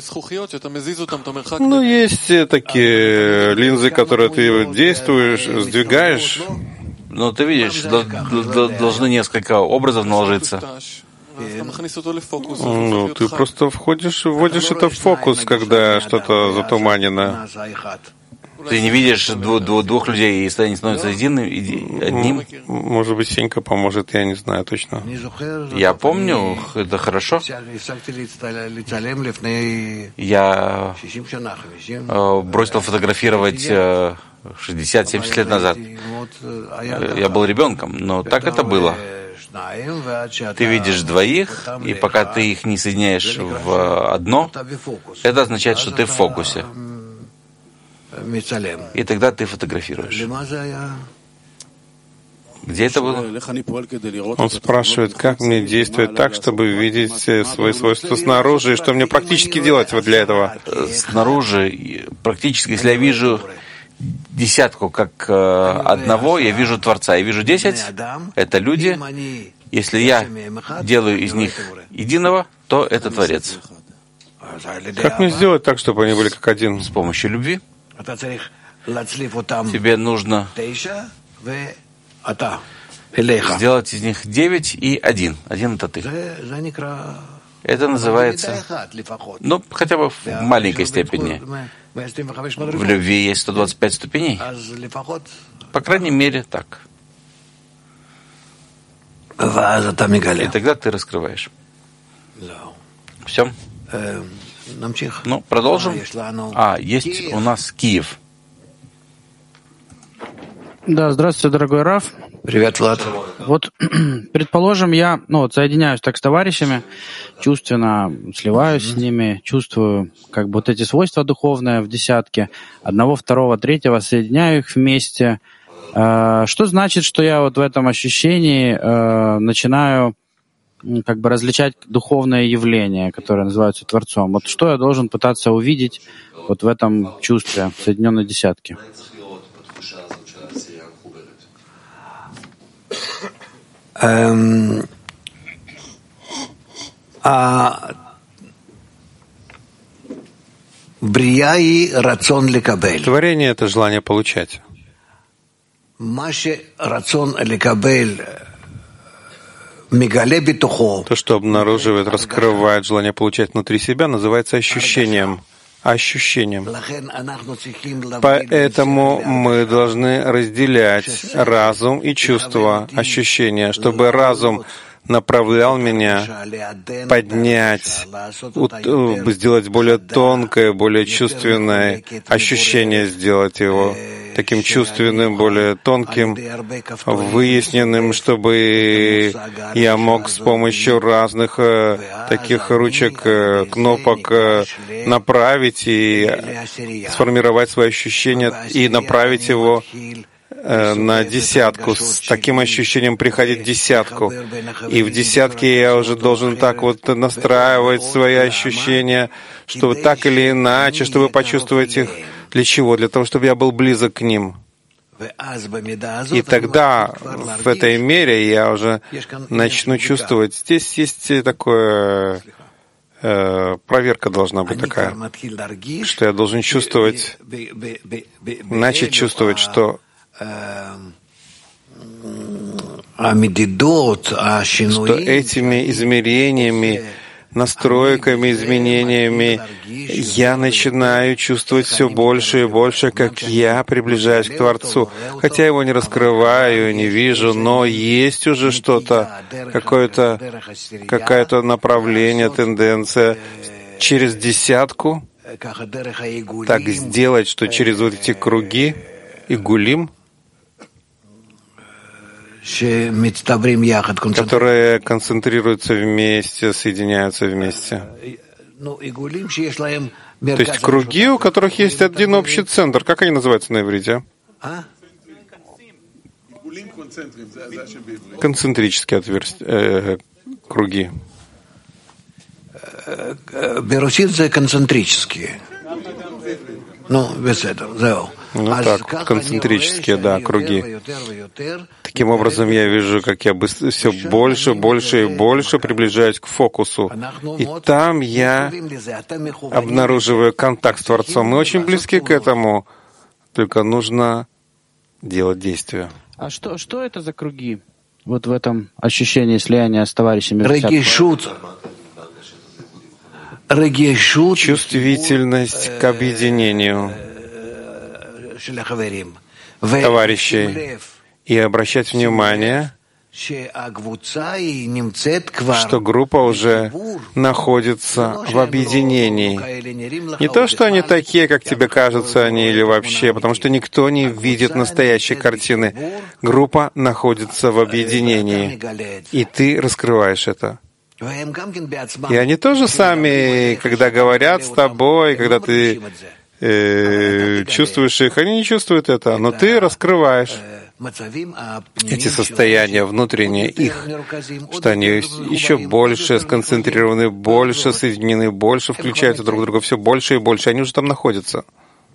Speaker 1: Ну, есть такие линзы, которые ты действуешь, сдвигаешь.
Speaker 2: Ну, ты видишь, должны несколько образов наложиться.
Speaker 1: Ну, ты просто входишь, вводишь это в фокус, когда что-то затуманено.
Speaker 2: Ты не видишь двух, двух, двух людей, и они становятся единым, одним?
Speaker 1: Может быть, Сенька поможет, я не знаю точно.
Speaker 2: Я помню, это хорошо. Я бросил фотографировать шестьдесят-семьдесят лет назад. Я был ребенком, но так это было. Ты видишь двоих, и пока ты их не соединяешь в одно, это означает, что ты в фокусе. И тогда ты фотографируешь. Где это было?
Speaker 1: Он спрашивает, как мне действовать так, чтобы видеть свои свойства снаружи, и что мне практически делать вот для этого?
Speaker 2: Снаружи, практически, если я вижу десятку как одного, я вижу Творца. Я вижу десять, это люди. Если я делаю из них единого, то это Творец.
Speaker 1: Как мне сделать так, чтобы они были как один?
Speaker 2: С помощью любви. Тебе нужно сделать из них девять и один. Один — это ты. Это называется, ну, хотя бы в маленькой степени. В любви есть сто двадцать пять ступеней. По крайней мере, так. И тогда ты раскрываешь. Все. Ну, продолжим. А, есть у нас Киев.
Speaker 4: Да, здравствуйте, дорогой Рав.
Speaker 2: Привет, Влад.
Speaker 4: Вот, предположим, я ну, вот, соединяюсь так с товарищами, чувственно сливаюсь mm-hmm. с ними, чувствую как бы вот эти свойства духовные в десятке, одного, второго, третьего, соединяю их вместе. Что значит, что я вот в этом ощущении начинаю как бы различать духовное явление, которое называется Творцом? Вот что я должен пытаться увидеть вот в этом чувстве соединенной десятки?
Speaker 5: Эм, а,
Speaker 1: Творение — это желание получать. То, что обнаруживает, раскрывает желание получать внутри себя, называется ощущением. Ощущением. Поэтому мы должны разделять разум и чувство, ощущения, чтобы разум направлял меня поднять, сделать более тонкое, более чувственное ощущение, сделать его таким чувственным, более тонким, выясненным, чтобы я мог с помощью разных э, таких ручек, э, кнопок э, направить и сформировать свое ощущение и направить его э, на десятку. С таким ощущением приходить в десятку. И в десятке я уже должен так вот настраивать свои ощущения, чтобы так или иначе, чтобы почувствовать их. Для чего? Для того, чтобы я был близок к ним. И тогда, в этой мере, я уже начну чувствовать. Здесь есть такое, э, проверка должна быть такая, что я должен чувствовать, начать чувствовать, что что этими измерениями, настройками, изменениями я начинаю чувствовать все больше и больше, как я приближаюсь к Творцу. Хотя его не раскрываю, не вижу, но есть уже что-то, какое-то, какое-то направление, тенденция через десятку так сделать, что через вот эти круги и гулим, которые концентрируются вместе, соединяются вместе. То есть круги, у которых есть один общий центр. Как они называются на иврите? Концентрические отверстия, э, круги.
Speaker 5: Берушит концентрические. Ну, без этого.
Speaker 1: Ну так, концентрические, да, круги. Таким образом, я вижу, как я быстро, все больше, больше и больше приближаюсь к фокусу. И там я обнаруживаю контакт с Творцом. Мы очень близки к этому, только нужно делать действия.
Speaker 4: А что, что это за круги? вот в этом ощущении слияния с товарищами.
Speaker 1: Чувствительность к объединению товарищей и обращать внимание, что группа уже находится в объединении. Не то, что они такие, как тебе кажется, они или вообще, потому что никто не видит настоящей картины. Группа находится в объединении, и ты раскрываешь это. И они тоже сами, когда говорят с тобой, когда ты э, чувствуешь их, они не чувствуют это, но ты раскрываешь эти состояния внутренние их, что они еще больше сконцентрированы, больше соединены, больше включаются друг в друга, все больше и больше. Они уже там находятся.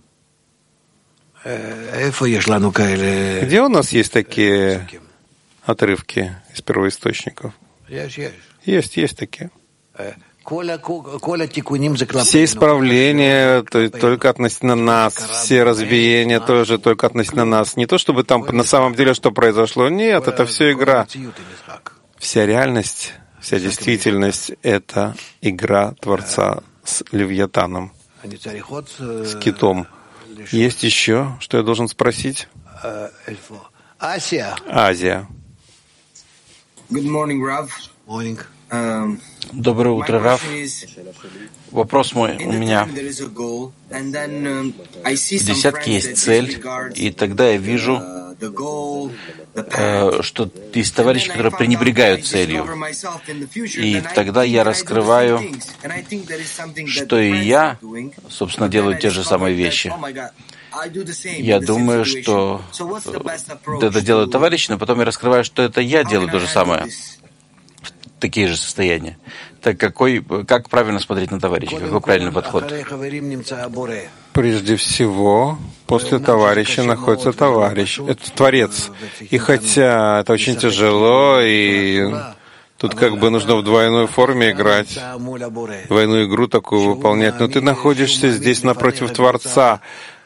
Speaker 1: Где у нас есть такие отрывки из первоисточников? Есть, есть такие. Все исправления то, только относительно нас, все разбиения тоже только относительно нас. Не то, чтобы там на самом деле что произошло. Нет, это все игра. Вся реальность, вся действительность — это игра Творца с Левиатаном, с китом. Есть еще, что я должен спросить? Азия.
Speaker 6: Good morning, Rav.
Speaker 2: Morning. Доброе утро, Рав. Вопрос мой у меня. В десятке есть цель, и тогда я вижу, э, что есть товарищи, которые пренебрегают целью. И тогда я раскрываю, что и я, собственно, делаю те же самые вещи. Я думаю, что это делают товарищи, но потом я раскрываю, что это я делаю то же самое. Такие же состояния. Так какой, как правильно смотреть на товарища? Какой правильный подход?
Speaker 1: Прежде всего, после товарища находится товарищ. Это Творец. И хотя это очень тяжело, и тут как бы нужно в двойной форме играть, двойную игру такую выполнять, но ты находишься здесь напротив Творца.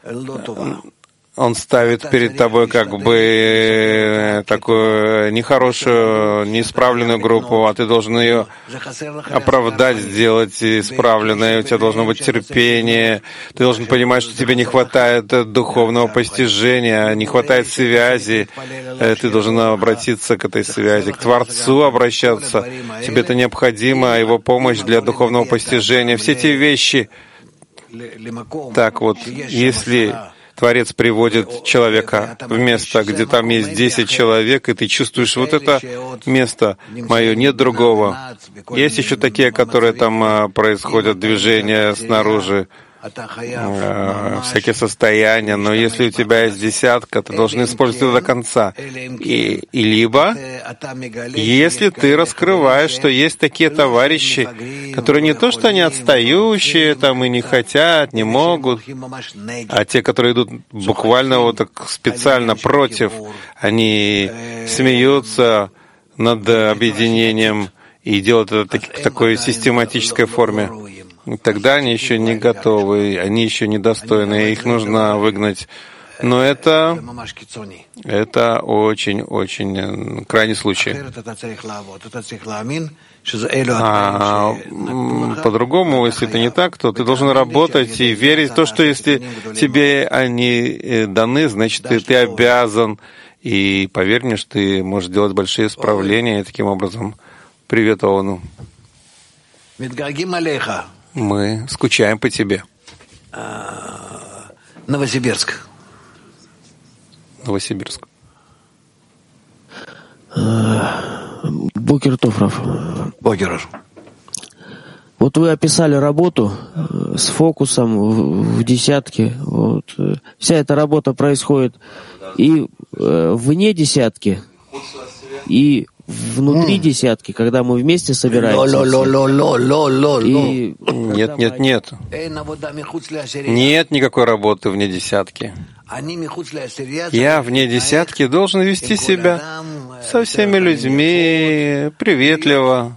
Speaker 1: Он ставит перед тобой как бы такую нехорошую, неисправленную группу, а ты должен ее оправдать, сделать исправленной. У тебя должно быть терпение. Ты должен понимать, что тебе не хватает духовного постижения, не хватает связи. Ты должен обратиться к этой связи, к Творцу обращаться. Тебе это необходимо, его помощь для духовного постижения. Все эти вещи. Так вот, если Творец приводит человека в место, где там есть десять человек, и ты чувствуешь, вот это место мое, нет другого. Есть еще такие, которые там происходят, движения снаружи, всякие состояния, но если у тебя есть десятка, ты должен использовать это до конца. И, и либо, если ты раскрываешь, что есть такие товарищи, которые не то, что они отстающие, там и не хотят, не могут, а те, которые идут буквально вот так специально против, они смеются над объединением и делают это в такой систематической форме. Тогда они еще не готовы, они еще недостойны, их нужно выгнать. Но это, это очень-очень крайний случай. А по-другому, если это не так, то ты должен работать и верить в то, что если тебе они даны, значит, ты, ты обязан. И поверь мне, что ты можешь делать большие исправления, и таким образом привет Ону. Мы скучаем по тебе.
Speaker 5: Новосибирск.
Speaker 1: Новосибирск.
Speaker 7: Бокер тов, Рав.
Speaker 5: Бокер.
Speaker 7: Вот вы описали работу с фокусом в, в десятке. Вот. Вся эта работа происходит и э, вне десятки, и внутри mm. десятки, когда мы вместе собираемся.
Speaker 1: И... Нет, нет, нет. Нет никакой работы вне десятки. Я вне десятки должен вести себя со всеми людьми приветливо.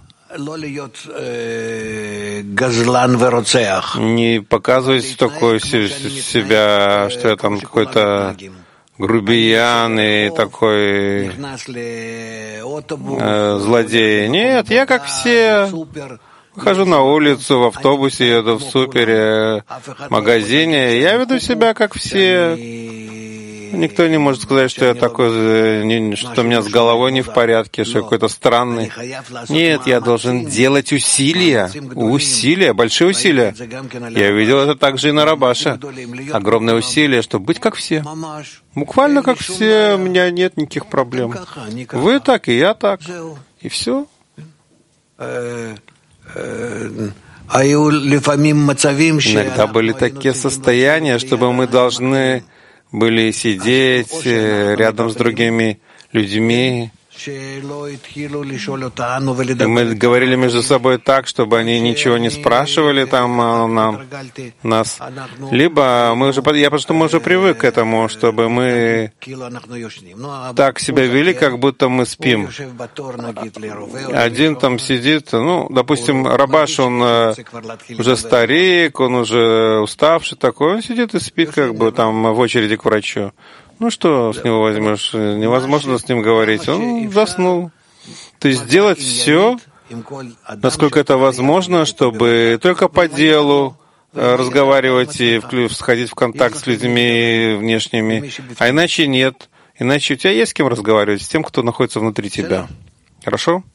Speaker 1: Не показывать такой себя, что я там какой-то грубиян и такой э, злодей. Нет, я как все. Хожу на улицу, в автобусе еду, в супере, в магазине. Я веду себя как все. Никто не может сказать, что я такой, что у меня с головой не в порядке, что я какой-то странный. Нет, я должен делать усилия, усилия, большие усилия. Я видел это также и на Рабаша. Огромные усилия, чтобы быть как все. Буквально как все, у меня нет никаких проблем. Вы так, и я так. И все. Иногда были такие состояния, чтобы мы должны были сидеть рядом с другими людьми. И мы говорили между собой так, чтобы они ничего не спрашивали там нам, нас. Либо мы уже, я потому что мы уже привык к этому, чтобы мы так себя вели, как будто мы спим. Один там сидит, ну, допустим, Рабаш, он уже старик, он уже уставший такой, он сидит и спит как бы там в очереди к врачу. Ну что с него возьмешь? Невозможно с ним говорить. Он заснул. То есть сделать все, насколько это возможно, чтобы только по делу разговаривать и входить в контакт с людьми внешними. А иначе нет. Иначе у тебя есть с кем разговаривать, с тем, кто находится внутри тебя. Хорошо?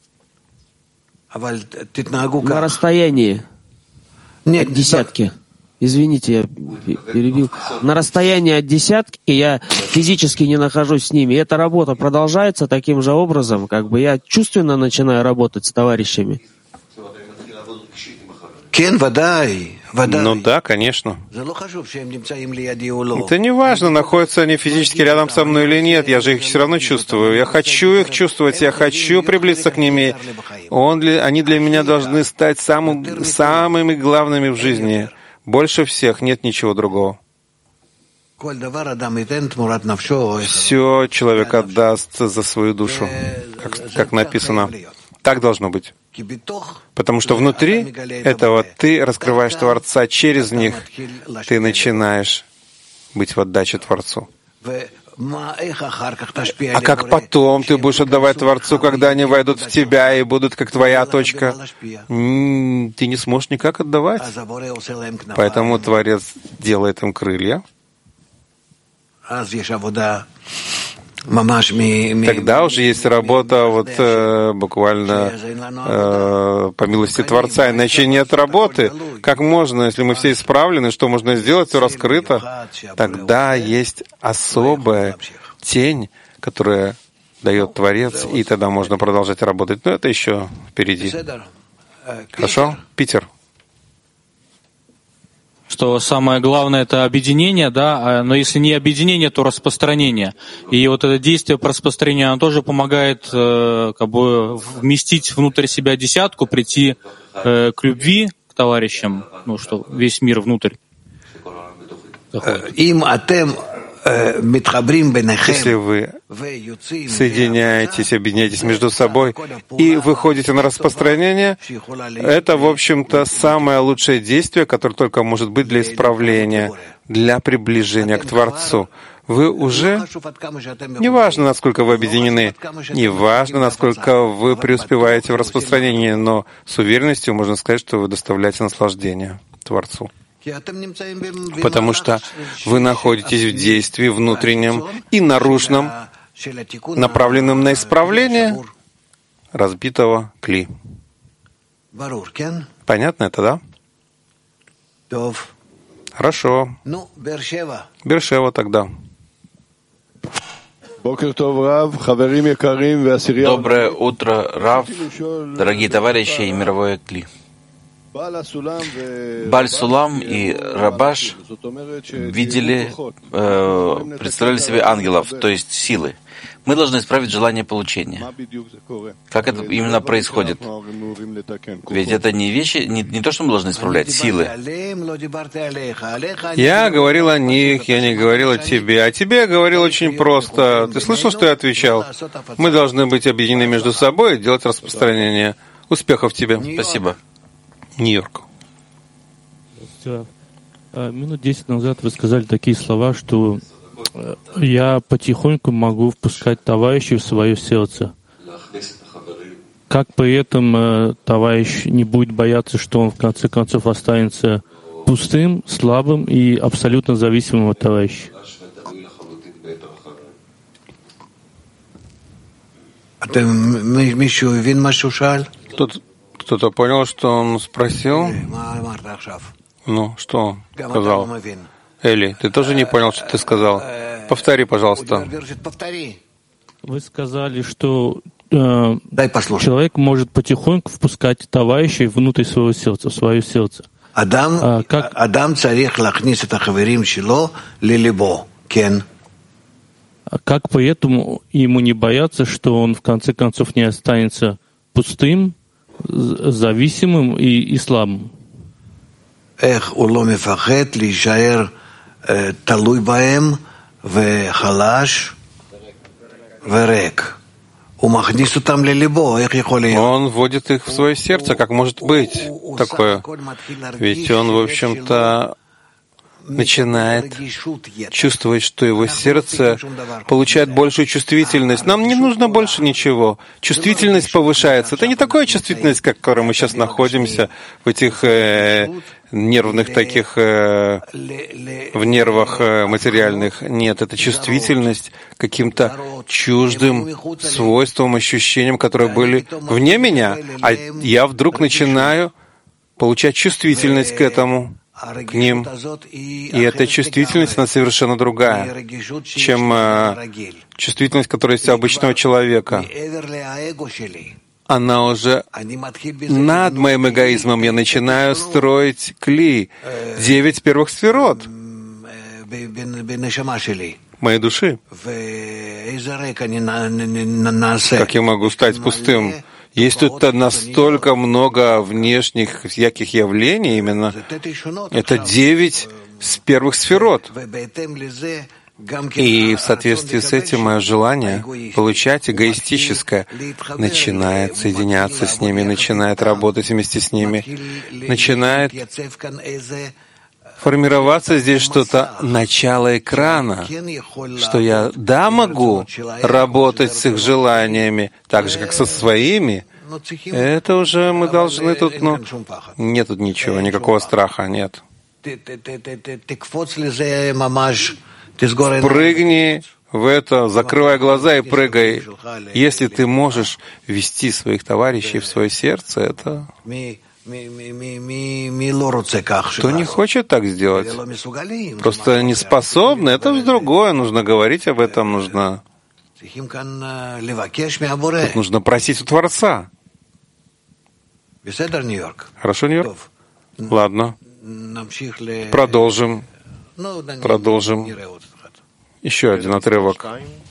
Speaker 7: На расстоянии от десятки. Извините, я перебил. На расстоянии от десятки я физически не нахожусь с ними. Эта работа продолжается таким же образом, как бы я чувственно начинаю работать с товарищами.
Speaker 1: Ну да, конечно. Это не важно, находятся они физически рядом со мной или нет, я же их все равно чувствую. Я хочу их чувствовать, я хочу приблизиться к ним. Он для, они для меня должны стать самым, самыми главными в жизни. Больше всех нет ничего другого. Все человек отдаст за свою душу, как, как написано. Так должно быть. Потому что внутри этого ты раскрываешь Творца, через них ты начинаешь быть в отдаче Творцу. А как потом ты будешь отдавать Творцу, когда они войдут в тебя и будут как твоя точка? М-м, ты не сможешь никак отдавать. Поэтому Творец делает им крылья. Тогда уже есть работа вот э, буквально э, по милости Творца, иначе нет работы. Как можно, если мы все исправлены, что можно сделать, все раскрыто? Тогда есть особая тень, которая дает Творец, и тогда можно продолжать работать. Но это еще впереди. Хорошо? Питер.
Speaker 8: Что самое главное — это объединение, да, но если не объединение, то распространение. И вот это действие по распространению, оно тоже помогает э, как бы вместить внутрь себя десятку, прийти э, к любви, к товарищам, ну, что весь мир внутрь заходит.
Speaker 1: Если вы соединяетесь, объединяетесь между собой и выходите на распространение, это, в общем-то, самое лучшее действие, которое только может быть для исправления, для приближения к Творцу. Вы уже, неважно, насколько вы объединены, неважно, насколько вы преуспеваете в распространении, но с уверенностью можно сказать, что вы доставляете наслаждение Творцу. Потому что вы находитесь в действии внутреннем и наружном, направленном на исправление разбитого кли. Понятно это, да? Хорошо. Бершева тогда.
Speaker 2: Доброе утро, Рав, дорогие товарищи и мировое кли. Баль-Сулам и Рабаш видели, э, представляли себе ангелов, то есть силы. Мы должны исправить желание получения. Как это именно происходит? Ведь это не вещи, не, не то, что мы должны исправлять, силы.
Speaker 1: Я говорил о них, я не говорил о тебе. О тебе я говорил очень просто. Ты слышал, что я отвечал? Мы должны быть объединены между собой и делать распространение. Успехов тебе.
Speaker 2: Спасибо.
Speaker 1: Нью-Йорк.
Speaker 9: Минут десять назад вы сказали такие слова, что Я потихоньку могу впускать товарищей в свое сердце. Как при этом товарищ не будет бояться, что он в конце концов останется пустым, слабым и абсолютно зависимым от товарища?
Speaker 1: Кто-то, кто-то понял, что он спросил? Ну, что он сказал? Эли, ты тоже не понял, что ты сказал? Повтори, пожалуйста.
Speaker 9: Вы сказали, что э, человек может потихоньку впускать товарищей внутрь своего сердца, в свое сердце.
Speaker 5: Адам,
Speaker 9: а, как...
Speaker 5: Адам царих лахнис это хаверим шило лилибо, кен.
Speaker 9: Как поэтому ему не бояться, что он в конце концов не останется пустым, зависимым и, и слабым?
Speaker 5: Эх, он не мефахет лишаер талуй баэм вехалаш верек. Он
Speaker 1: вводит их в свое сердце, как может быть такое? Ведь он, в общем-то, начинает чувствовать, что его сердце получает большую чувствительность. Нам не нужно больше ничего. Чувствительность повышается. Это не такая чувствительность, как в которой мы сейчас находимся, в этих э, нервных таких, э, в нервах э, материальных. Нет, это чувствительность каким-то чуждым свойством, ощущениям, которые были вне меня, а я вдруг начинаю получать чувствительность к этому, к ним. И эта чувствительность, она совершенно другая, чем э, чувствительность, которая есть у обычного человека. Она уже над моим эгоизмом. Я начинаю строить кли, девять первых сферот моей души. Как я могу стать пустым? Есть тут настолько много внешних всяких явлений именно. Это девять с первых сферот. И в соответствии с этим мое желание получать эгоистическое начинает соединяться с ними, начинает работать вместе с ними, начинает формироваться здесь что-то, начало экрана, что я, да, могу работать с их желаниями, так же, как со своими. Это уже мы должны тут, ну, нет тут ничего, никакого страха, нет. Прыгни в это, закрывай глаза и прыгай. Если ты можешь ввести своих товарищей в свое сердце, это... Кто не хочет так сделать? Просто не способны, это другое. Нужно говорить об этом, нужно... Тут нужно просить у Творца. Хорошо, Нью-Йорк? Ладно. Продолжим. Продолжим. Еще один отрывок.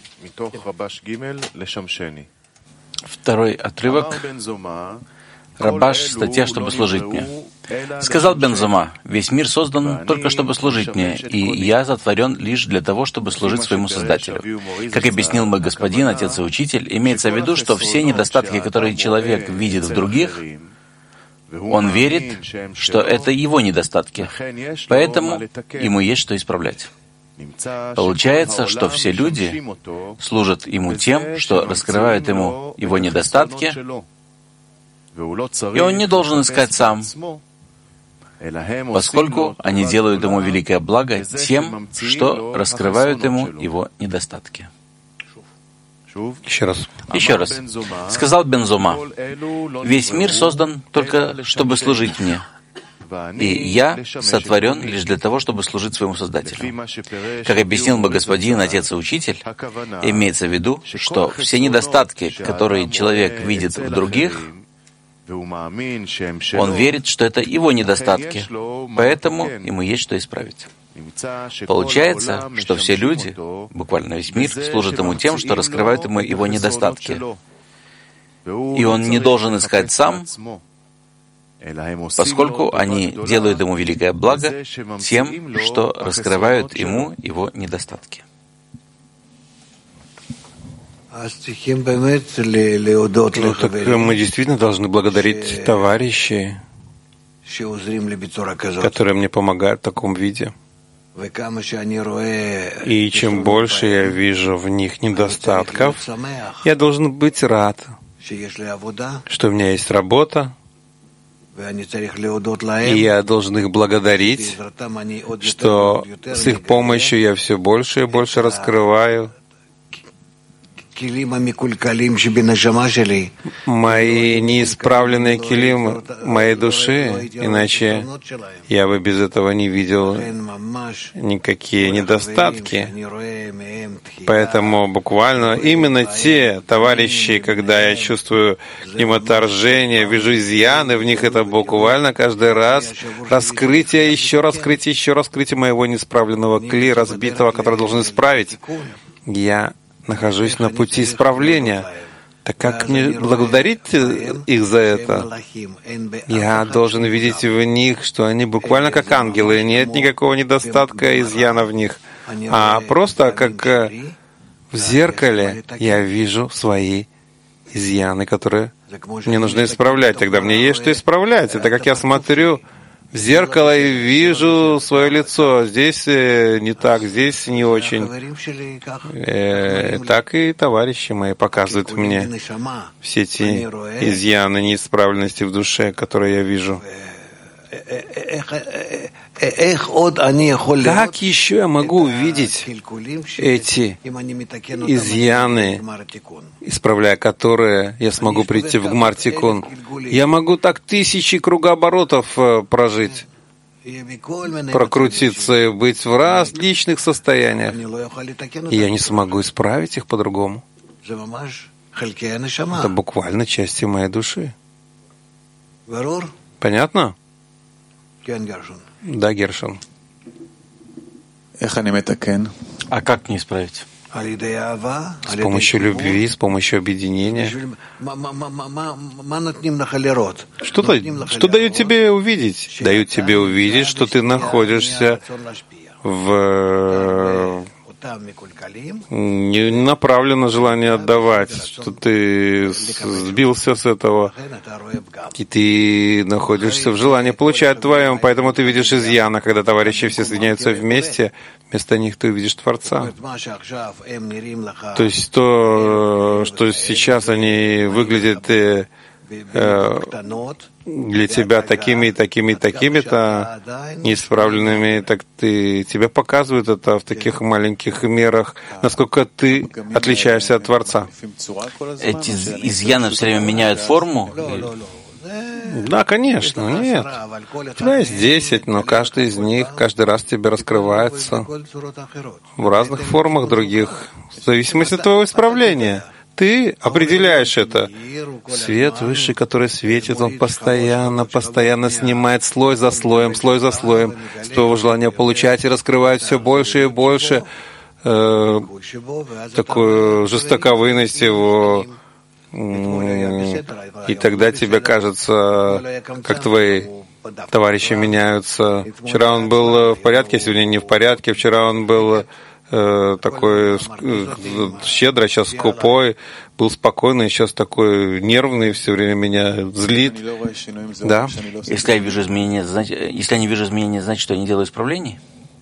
Speaker 2: Второй отрывок. Рабаш, статья, чтобы служить мне. Сказал Бен Зома, весь мир создан только чтобы служить мне, и я затворен лишь для того, чтобы служить своему Создателю. Как объяснил мой господин, отец и учитель, имеется в виду, что все недостатки, которые человек видит в других, он верит, что это его недостатки, поэтому ему есть что исправлять. Получается, что все люди служат ему тем, что раскрывают ему его недостатки, и он не должен искать сам, поскольку они делают ему великое благо тем, что раскрывают ему его недостатки.
Speaker 1: Еще раз.
Speaker 2: Еще раз. Сказал Бен Зома, весь мир создан только, чтобы служить мне, и я сотворен лишь для того, чтобы служить своему Создателю. Как объяснил мой господин, отец и учитель, имеется в виду, что все недостатки, которые человек видит в других, он верит, что это его недостатки, поэтому ему есть что исправить. Получается, что все люди, буквально весь мир, служат ему тем, что раскрывают ему его недостатки. И он не должен искать сам, поскольку они делают ему великое благо тем, что раскрывают ему его недостатки.
Speaker 1: Ну, так мы действительно должны благодарить товарищей, которые мне помогают в таком виде. И чем больше я вижу в них недостатков, я должен быть рад, что у меня есть работа, и я должен их благодарить, что с их помощью я все больше и больше раскрываю мои неисправленные килим моей души, иначе я бы без этого не видел никакие недостатки. Поэтому буквально именно те товарищи, когда я чувствую к ним отторжение, вижу изъяны в них, это буквально каждый раз раскрытие, еще раскрытие, еще раскрытие моего неисправленного кли, разбитого, который должен исправить. Я нахожусь на пути исправления. Так как мне благодарить их за это? Я должен видеть в них, что они буквально как ангелы, нет никакого недостатка, изъяна в них, а просто как в зеркале я вижу свои изъяны, которые мне нужно исправлять. Тогда мне есть что исправлять. Это как я смотрю в зеркало и вижу свое лицо. Здесь не так, здесь не очень. Э, так и товарищи мои показывают мне все эти изъяны, неисправленности в душе, которые я вижу. Как еще я могу увидеть эти изъяны, исправляя которые я смогу прийти в Гмар-Тикун? Я могу так тысячи кругооборотов прожить, прокрутиться и быть в различных состояниях. И я не смогу исправить их по-другому. Это буквально части моей души. Понятно? Да, Гершон.
Speaker 2: А как не исправить?
Speaker 1: С помощью любви, с помощью объединения. Что, что дают тебе увидеть? Дают тебе увидеть, что ты находишься в не направлено желание отдавать, что ты сбился с этого, и ты находишься в желании получать твоем, поэтому ты видишь изъяна, когда товарищи все соединяются вместе, вместо них ты увидишь Творца. То есть то, что сейчас они выглядят э, для тебя такими и такими и такими-то неисправленными, так ты, тебе показывают это в таких маленьких мерах, насколько ты отличаешься от Творца.
Speaker 2: Эти изъяны все время меняют форму?
Speaker 1: Да, конечно, нет. У тебя есть десять, но каждый из них каждый раз тебе раскрывается в разных формах других, в зависимости от твоего исправления. Ты определяешь это. Свет высший, который светит, он постоянно, постоянно снимает слой за слоем, слой за слоем с твоего желания получать и раскрывает все больше и больше э, такую жестоковыйность его. И тогда тебе кажется, как твои товарищи меняются. Вчера он был в порядке, сегодня не в порядке. Вчера он был такой щедрый, сейчас скупой, был спокойный, сейчас такой нервный, все время меня злит. Да?
Speaker 2: Если я вижу изменения, значит, если я не вижу изменения, значит, что я не делаю исправлений?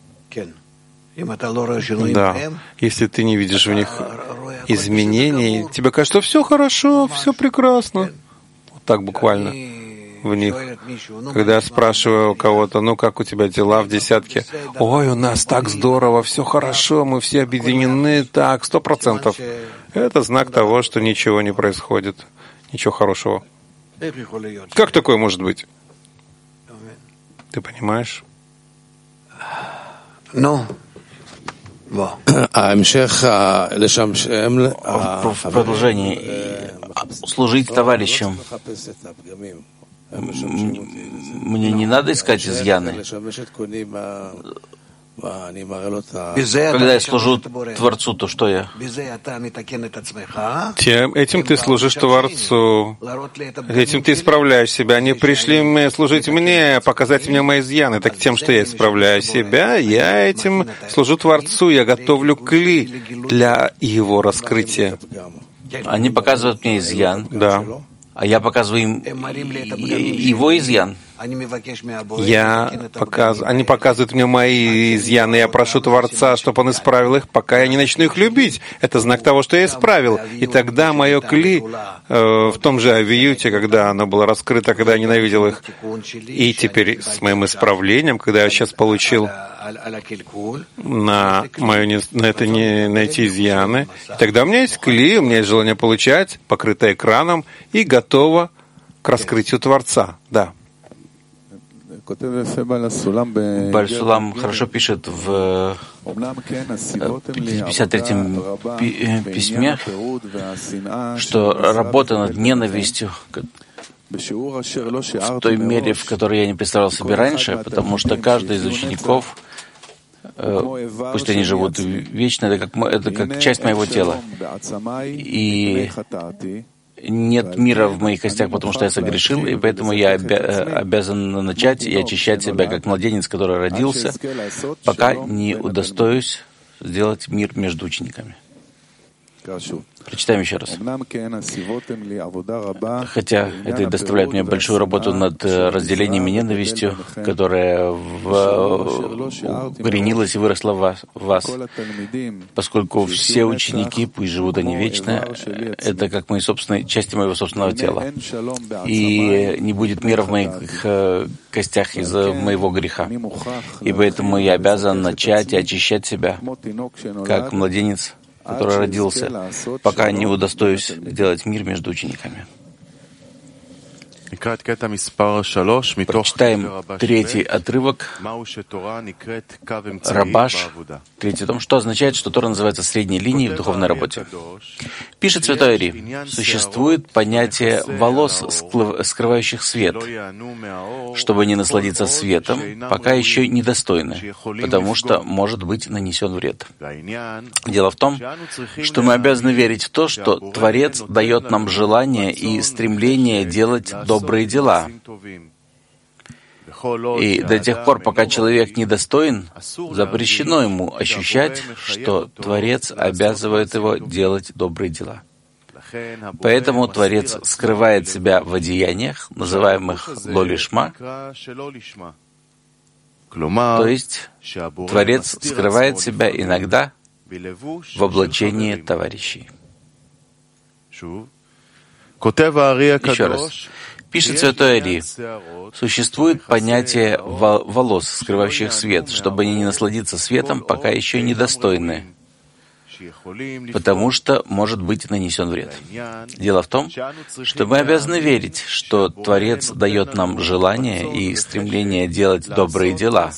Speaker 1: Да. Если ты не видишь в них изменений, тебе кажется, все хорошо, все прекрасно. Вот так буквально в них. Когда я спрашиваю у кого-то, ну как у тебя дела в десятке? Ой, у нас так здорово, все хорошо, мы все объединены, так, сто процентов. Это знак того, что ничего не происходит, ничего хорошего. Как такое может быть? Ты понимаешь?
Speaker 2: Ну, в продолжении служить товарищам. Мне не надо искать изъяны. Когда я служу Творцу, то что я?
Speaker 1: Тем, этим ты служишь Творцу. Этим ты исправляешь себя. Они пришли мне служить мне, показать мне мои изъяны. Так тем, что я исправляю себя, я этим служу Творцу. Я готовлю кли для его раскрытия.
Speaker 2: Они показывают мне изъян.
Speaker 1: Да.
Speaker 2: А я показываю им его изъян.
Speaker 1: Я показ... Они показывают мне мои изъяны, я прошу Творца, чтобы он исправил их, пока я не начну их любить. Это знак того, что я исправил. И тогда мое кли э, в том же авиюте, когда оно было раскрыто, когда я ненавидел их, и теперь с моим исправлением, когда я сейчас получил на, мое, на это не найти изъяны, тогда у меня есть кли, у меня есть желание получать, покрытое экраном, и готово к раскрытию Творца. Да.
Speaker 2: Бальсулам хорошо пишет в пятьдесят третьем письме, что работа над ненавистью в той мере, в которой я не представлял себе раньше, потому что каждый из учеников, пусть они живут вечно, это как, это как часть моего тела. И нет мира в моих костях, потому что я согрешил, и поэтому я обя- обязан начать и очищать себя, как младенец, который родился, пока не удостоюсь сделать мир между учениками. Прочитаем еще раз. Хотя это и доставляет мне большую работу над разделением и ненавистью, которая укоренилась и выросла в вас, в вас, поскольку все ученики, пусть живут они вечно, это как мои собственные части моего собственного тела. И не будет мира в моих костях из-за моего греха. И поэтому я обязан начать и очищать себя, как младенец, который родился, пока не удостоюсь сделать мир между учениками. Прочитаем третий отрывок, Рабаш, третий том, что означает, что Тора называется средней линией в духовной работе. Пишет Святой Ари: существует понятие волос, скрывающих свет, чтобы не насладиться светом, пока еще недостойны, потому что может быть нанесен вред. Дело в том, что мы обязаны верить в то, что Творец дает нам желание и стремление делать добрые дела. И до тех пор, пока человек недостоин, запрещено ему ощущать, что Творец обязывает его делать добрые дела. Поэтому Творец скрывает себя в одеяниях, называемых ло-лишма, то есть Творец скрывает себя иногда в облачении товарищей. Еще раз. Пишет Святой Ари: существует понятие волос, скрывающих свет, чтобы они не насладиться светом, пока еще недостойны, потому что может быть нанесен вред. Дело в том, что мы обязаны верить, что Творец дает нам желание и стремление делать добрые дела.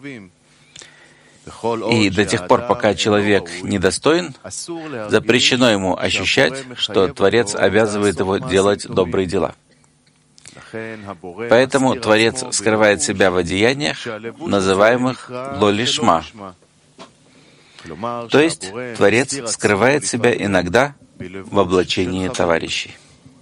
Speaker 2: И до тех пор, пока человек недостоин, запрещено ему ощущать, что Творец обязывает его делать добрые дела. Поэтому Творец скрывает себя в одеяниях, называемых ло-лишма. То есть Творец скрывает себя иногда в облачении товарищей.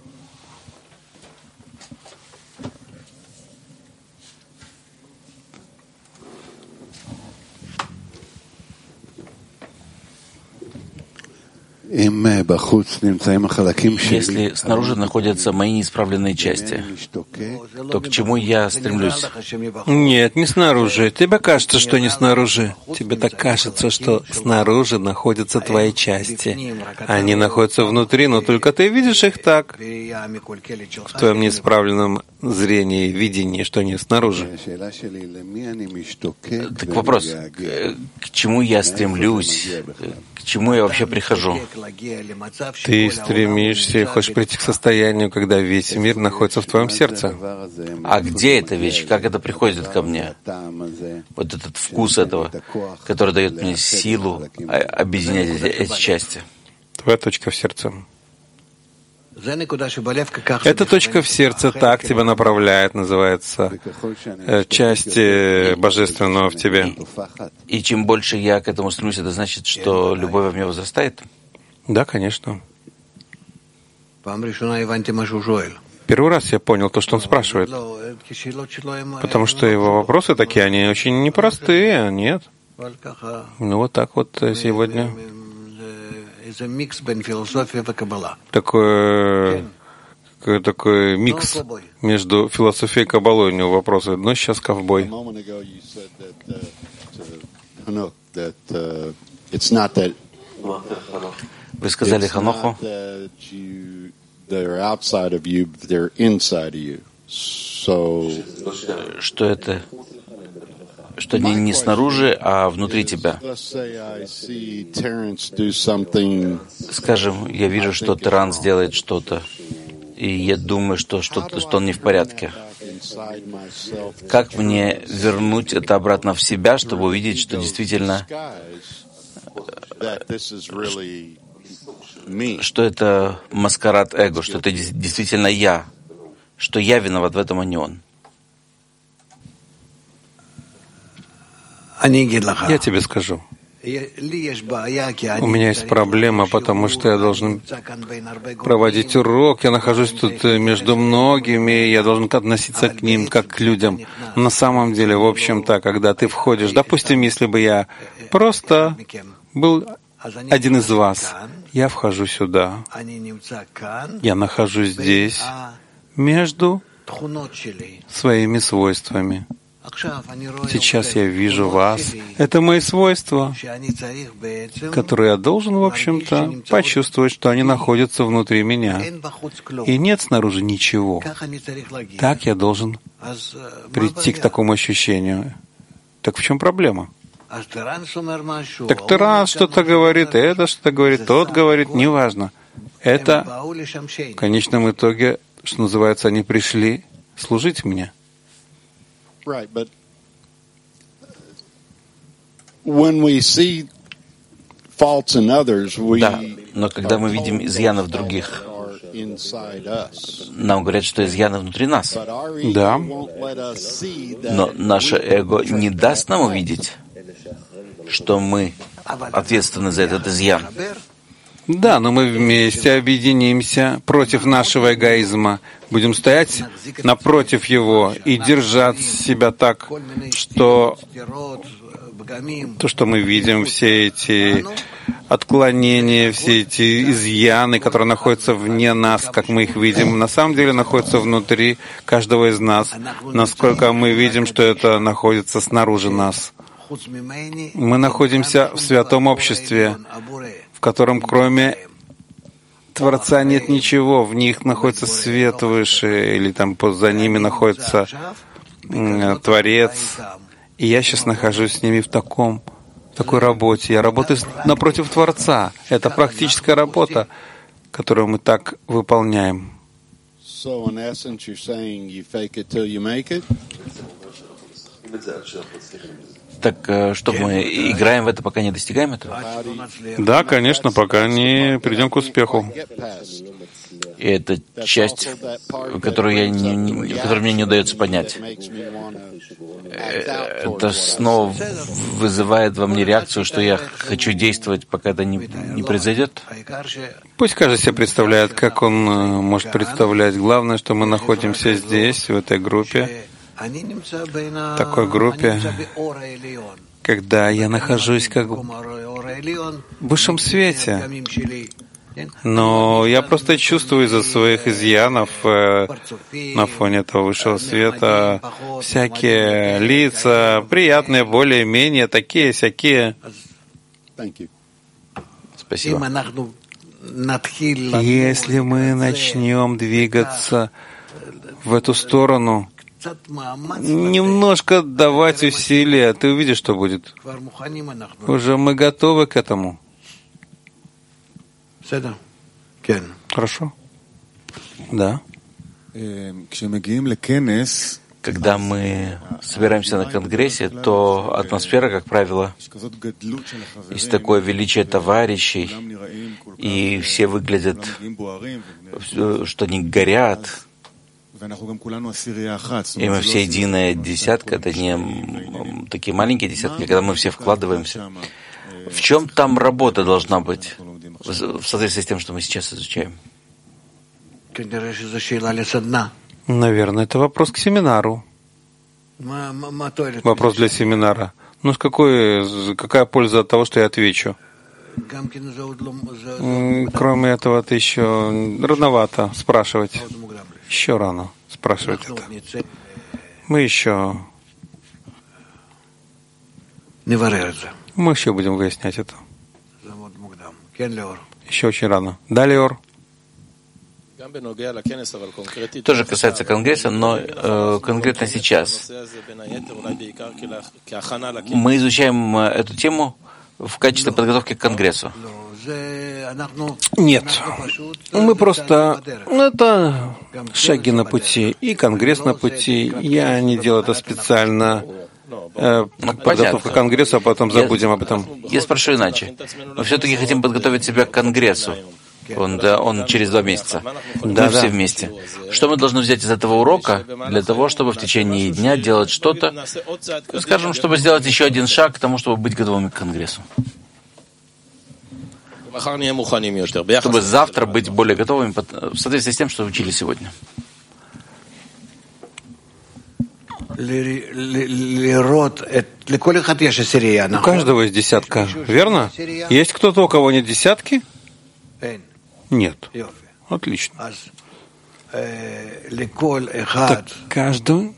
Speaker 2: Если снаружи находятся мои неисправленные части, то к чему я стремлюсь?
Speaker 1: Нет, не снаружи. Тебе кажется, что не снаружи. Тебе так кажется, что снаружи находятся твои части. Они находятся внутри, но только ты видишь их так, в твоем неисправленном зрении, видении, что они снаружи.
Speaker 2: Так вопрос, к чему я стремлюсь? К чему я вообще прихожу?
Speaker 1: Ты стремишься и хочешь прийти к состоянию, когда весь мир находится в твоем сердце.
Speaker 2: А где эта вещь? Как это приходит ко мне? Вот этот вкус этого, который дает мне силу объединять эти, эти части.
Speaker 1: Твоя точка в сердце. Эта точка в сердце так тебя направляет, называется э, часть э, божественного в тебе.
Speaker 2: И, и чем больше я к этому стремлюсь, это значит, что любовь во мне возрастает?
Speaker 1: Да, конечно. Первый раз я понял то, что он спрашивает. Потому что его вопросы такие, они очень непростые, нет? Ну вот так вот сегодня. Такое такой, такой микс между философией и каббалой у него вопросы. Но сейчас ковбой.
Speaker 2: Вы сказали Ханоху, что это, что они не снаружи, а внутри тебя. Скажем, я вижу, что Транс делает что-то, и я думаю, что, что, что он не в порядке. Как мне вернуть это обратно в себя, чтобы увидеть, что действительно, что это маскарад эго, что это действительно я, что я виноват в этом, а не он?
Speaker 1: Я тебе скажу. У меня есть проблема, потому что я должен проводить урок, я нахожусь тут между многими, я должен относиться к ним как к людям. На самом деле, в общем-то, когда ты входишь, допустим, если бы я просто был один из вас, я вхожу сюда, я нахожусь здесь, между своими свойствами. Сейчас я вижу вас. Это мои свойства, которые я должен, в общем-то, почувствовать, что они находятся внутри меня. И нет снаружи ничего. Так я должен прийти к такому ощущению. Так в чем проблема? Так Транс что-то говорит, это что-то говорит, тот говорит, неважно. Это, в конечном итоге, что называется, они пришли служить мне.
Speaker 3: Right, but when we see faults in others, we
Speaker 2: да, но когда мы видим изъяны в других, нам говорят, что изъяны внутри нас.
Speaker 1: Да.
Speaker 2: Но наше эго не даст нам увидеть, что мы ответственны за этот изъян.
Speaker 1: Да, но мы вместе объединимся против нашего эгоизма, будем стоять напротив его и держать себя так, что то, что мы видим, все эти отклонения, все эти изъяны, которые находятся вне нас, как мы их видим, на самом деле находятся внутри каждого из нас, насколько мы видим, что это находится снаружи нас. Мы находимся в святом обществе, в котором кроме Творца нет ничего, в них находится свет выше, или там за ними находится Творец. И я сейчас нахожусь с ними в таком, в такой работе. Я работаю напротив Творца. Это практическая работа, которую мы так выполняем.
Speaker 2: Так что, мы играем в это, пока не достигаем этого?
Speaker 1: Да, конечно, пока не придем к успеху.
Speaker 2: И это часть, которую, я не, не, которую мне не удается поднять. Это снова вызывает во мне реакцию, что я хочу действовать, пока это не, не произойдет.
Speaker 1: Пусть каждый себе представляет, как он может представлять. Главное, что мы находимся здесь, в этой группе, в такой группе, когда я нахожусь как в высшем свете. Но я просто чувствую из-за своих изъянов э, на фоне этого высшего света всякие лица, приятные, более-менее, такие, всякие.
Speaker 2: Спасибо.
Speaker 1: Если мы начнем двигаться в эту сторону, немножко давать усилия, ты увидишь, что будет. Уже мы готовы к этому. Хорошо? Да.
Speaker 2: Когда мы собираемся на конгрессе, то атмосфера, как правило, есть такое величие товарищей, и все выглядят, что они горят, и мы все единая десятка, это не такие маленькие десятки, когда мы все вкладываемся. В чем там работа должна быть в соответствии с тем, что мы сейчас изучаем?
Speaker 1: Наверное, это вопрос к семинару. Вопрос для семинара. Ну, с какой, какая польза от того, что я отвечу? Кроме этого, это еще рановато спрашивать. Еще рано спрашивать это. Мы еще... Мы еще будем выяснять это. Еще очень рано. Да, Леор?
Speaker 2: Тоже касается Конгресса, но э, конкретно сейчас. Мы изучаем эту тему в качестве подготовки к Конгрессу.
Speaker 1: Нет. Мы просто... Это шаги на пути. И Конгресс на пути. Я не делаю это специально. Э,
Speaker 2: ну,
Speaker 1: подготовка к Конгрессу, а потом забудем
Speaker 2: я,
Speaker 1: об этом.
Speaker 2: Я спрошу иначе. Мы все-таки хотим подготовить себя к Конгрессу. Он, да, он через два месяца.
Speaker 1: Да,
Speaker 2: мы
Speaker 1: да.
Speaker 2: все вместе. Что мы должны взять из этого урока для того, чтобы в течение дня делать что-то, скажем, чтобы сделать еще один шаг к тому, чтобы быть готовыми к Конгрессу? Чтобы завтра быть более готовыми в соответствии с тем, что учили сегодня.
Speaker 1: У каждого есть десятка, верно? Есть кто-то, у кого нет десятки? Нет. Отлично. Так каждый,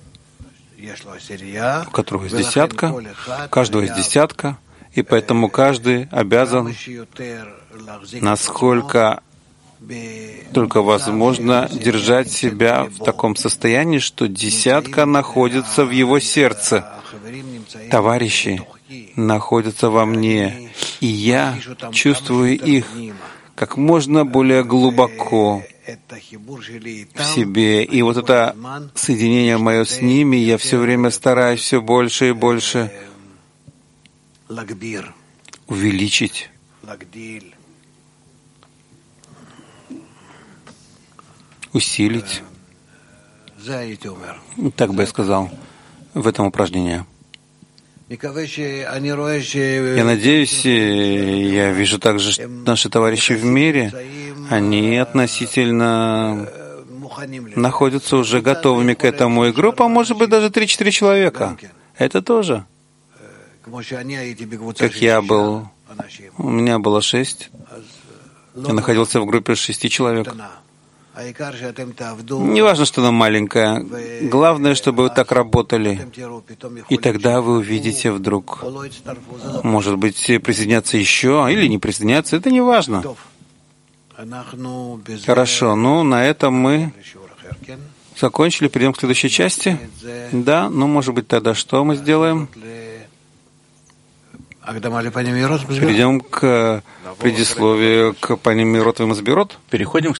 Speaker 1: у которого есть десятка, у каждого есть десятка, и поэтому каждый обязан, насколько только возможно, держать себя в таком состоянии, что десятка находится в его сердце. Товарищи находятся во мне, и я чувствую их как можно более глубоко в себе. И вот это соединение мое с ними, я все время стараюсь все больше и больше увеличить, усилить. Так бы я сказал в этом упражнении. Я надеюсь, я вижу также, что наши товарищи в мире, они относительно находятся уже готовыми к этому. И группа, может быть, даже три-четыре человека. Это тоже. Как я был, у меня было шесть. Я находился в группе шести человек. Не важно, что она маленькая. Главное, чтобы вы так работали. И тогда вы увидите вдруг, может быть, присоединяться еще или не присоединяться. Это не важно. Хорошо, ну, на этом мы закончили. Перейдем к следующей части. Да, ну, может быть, тогда что мы сделаем? Перейдем к предисловию к Паним Мирот и Масбирот.
Speaker 2: Переходим к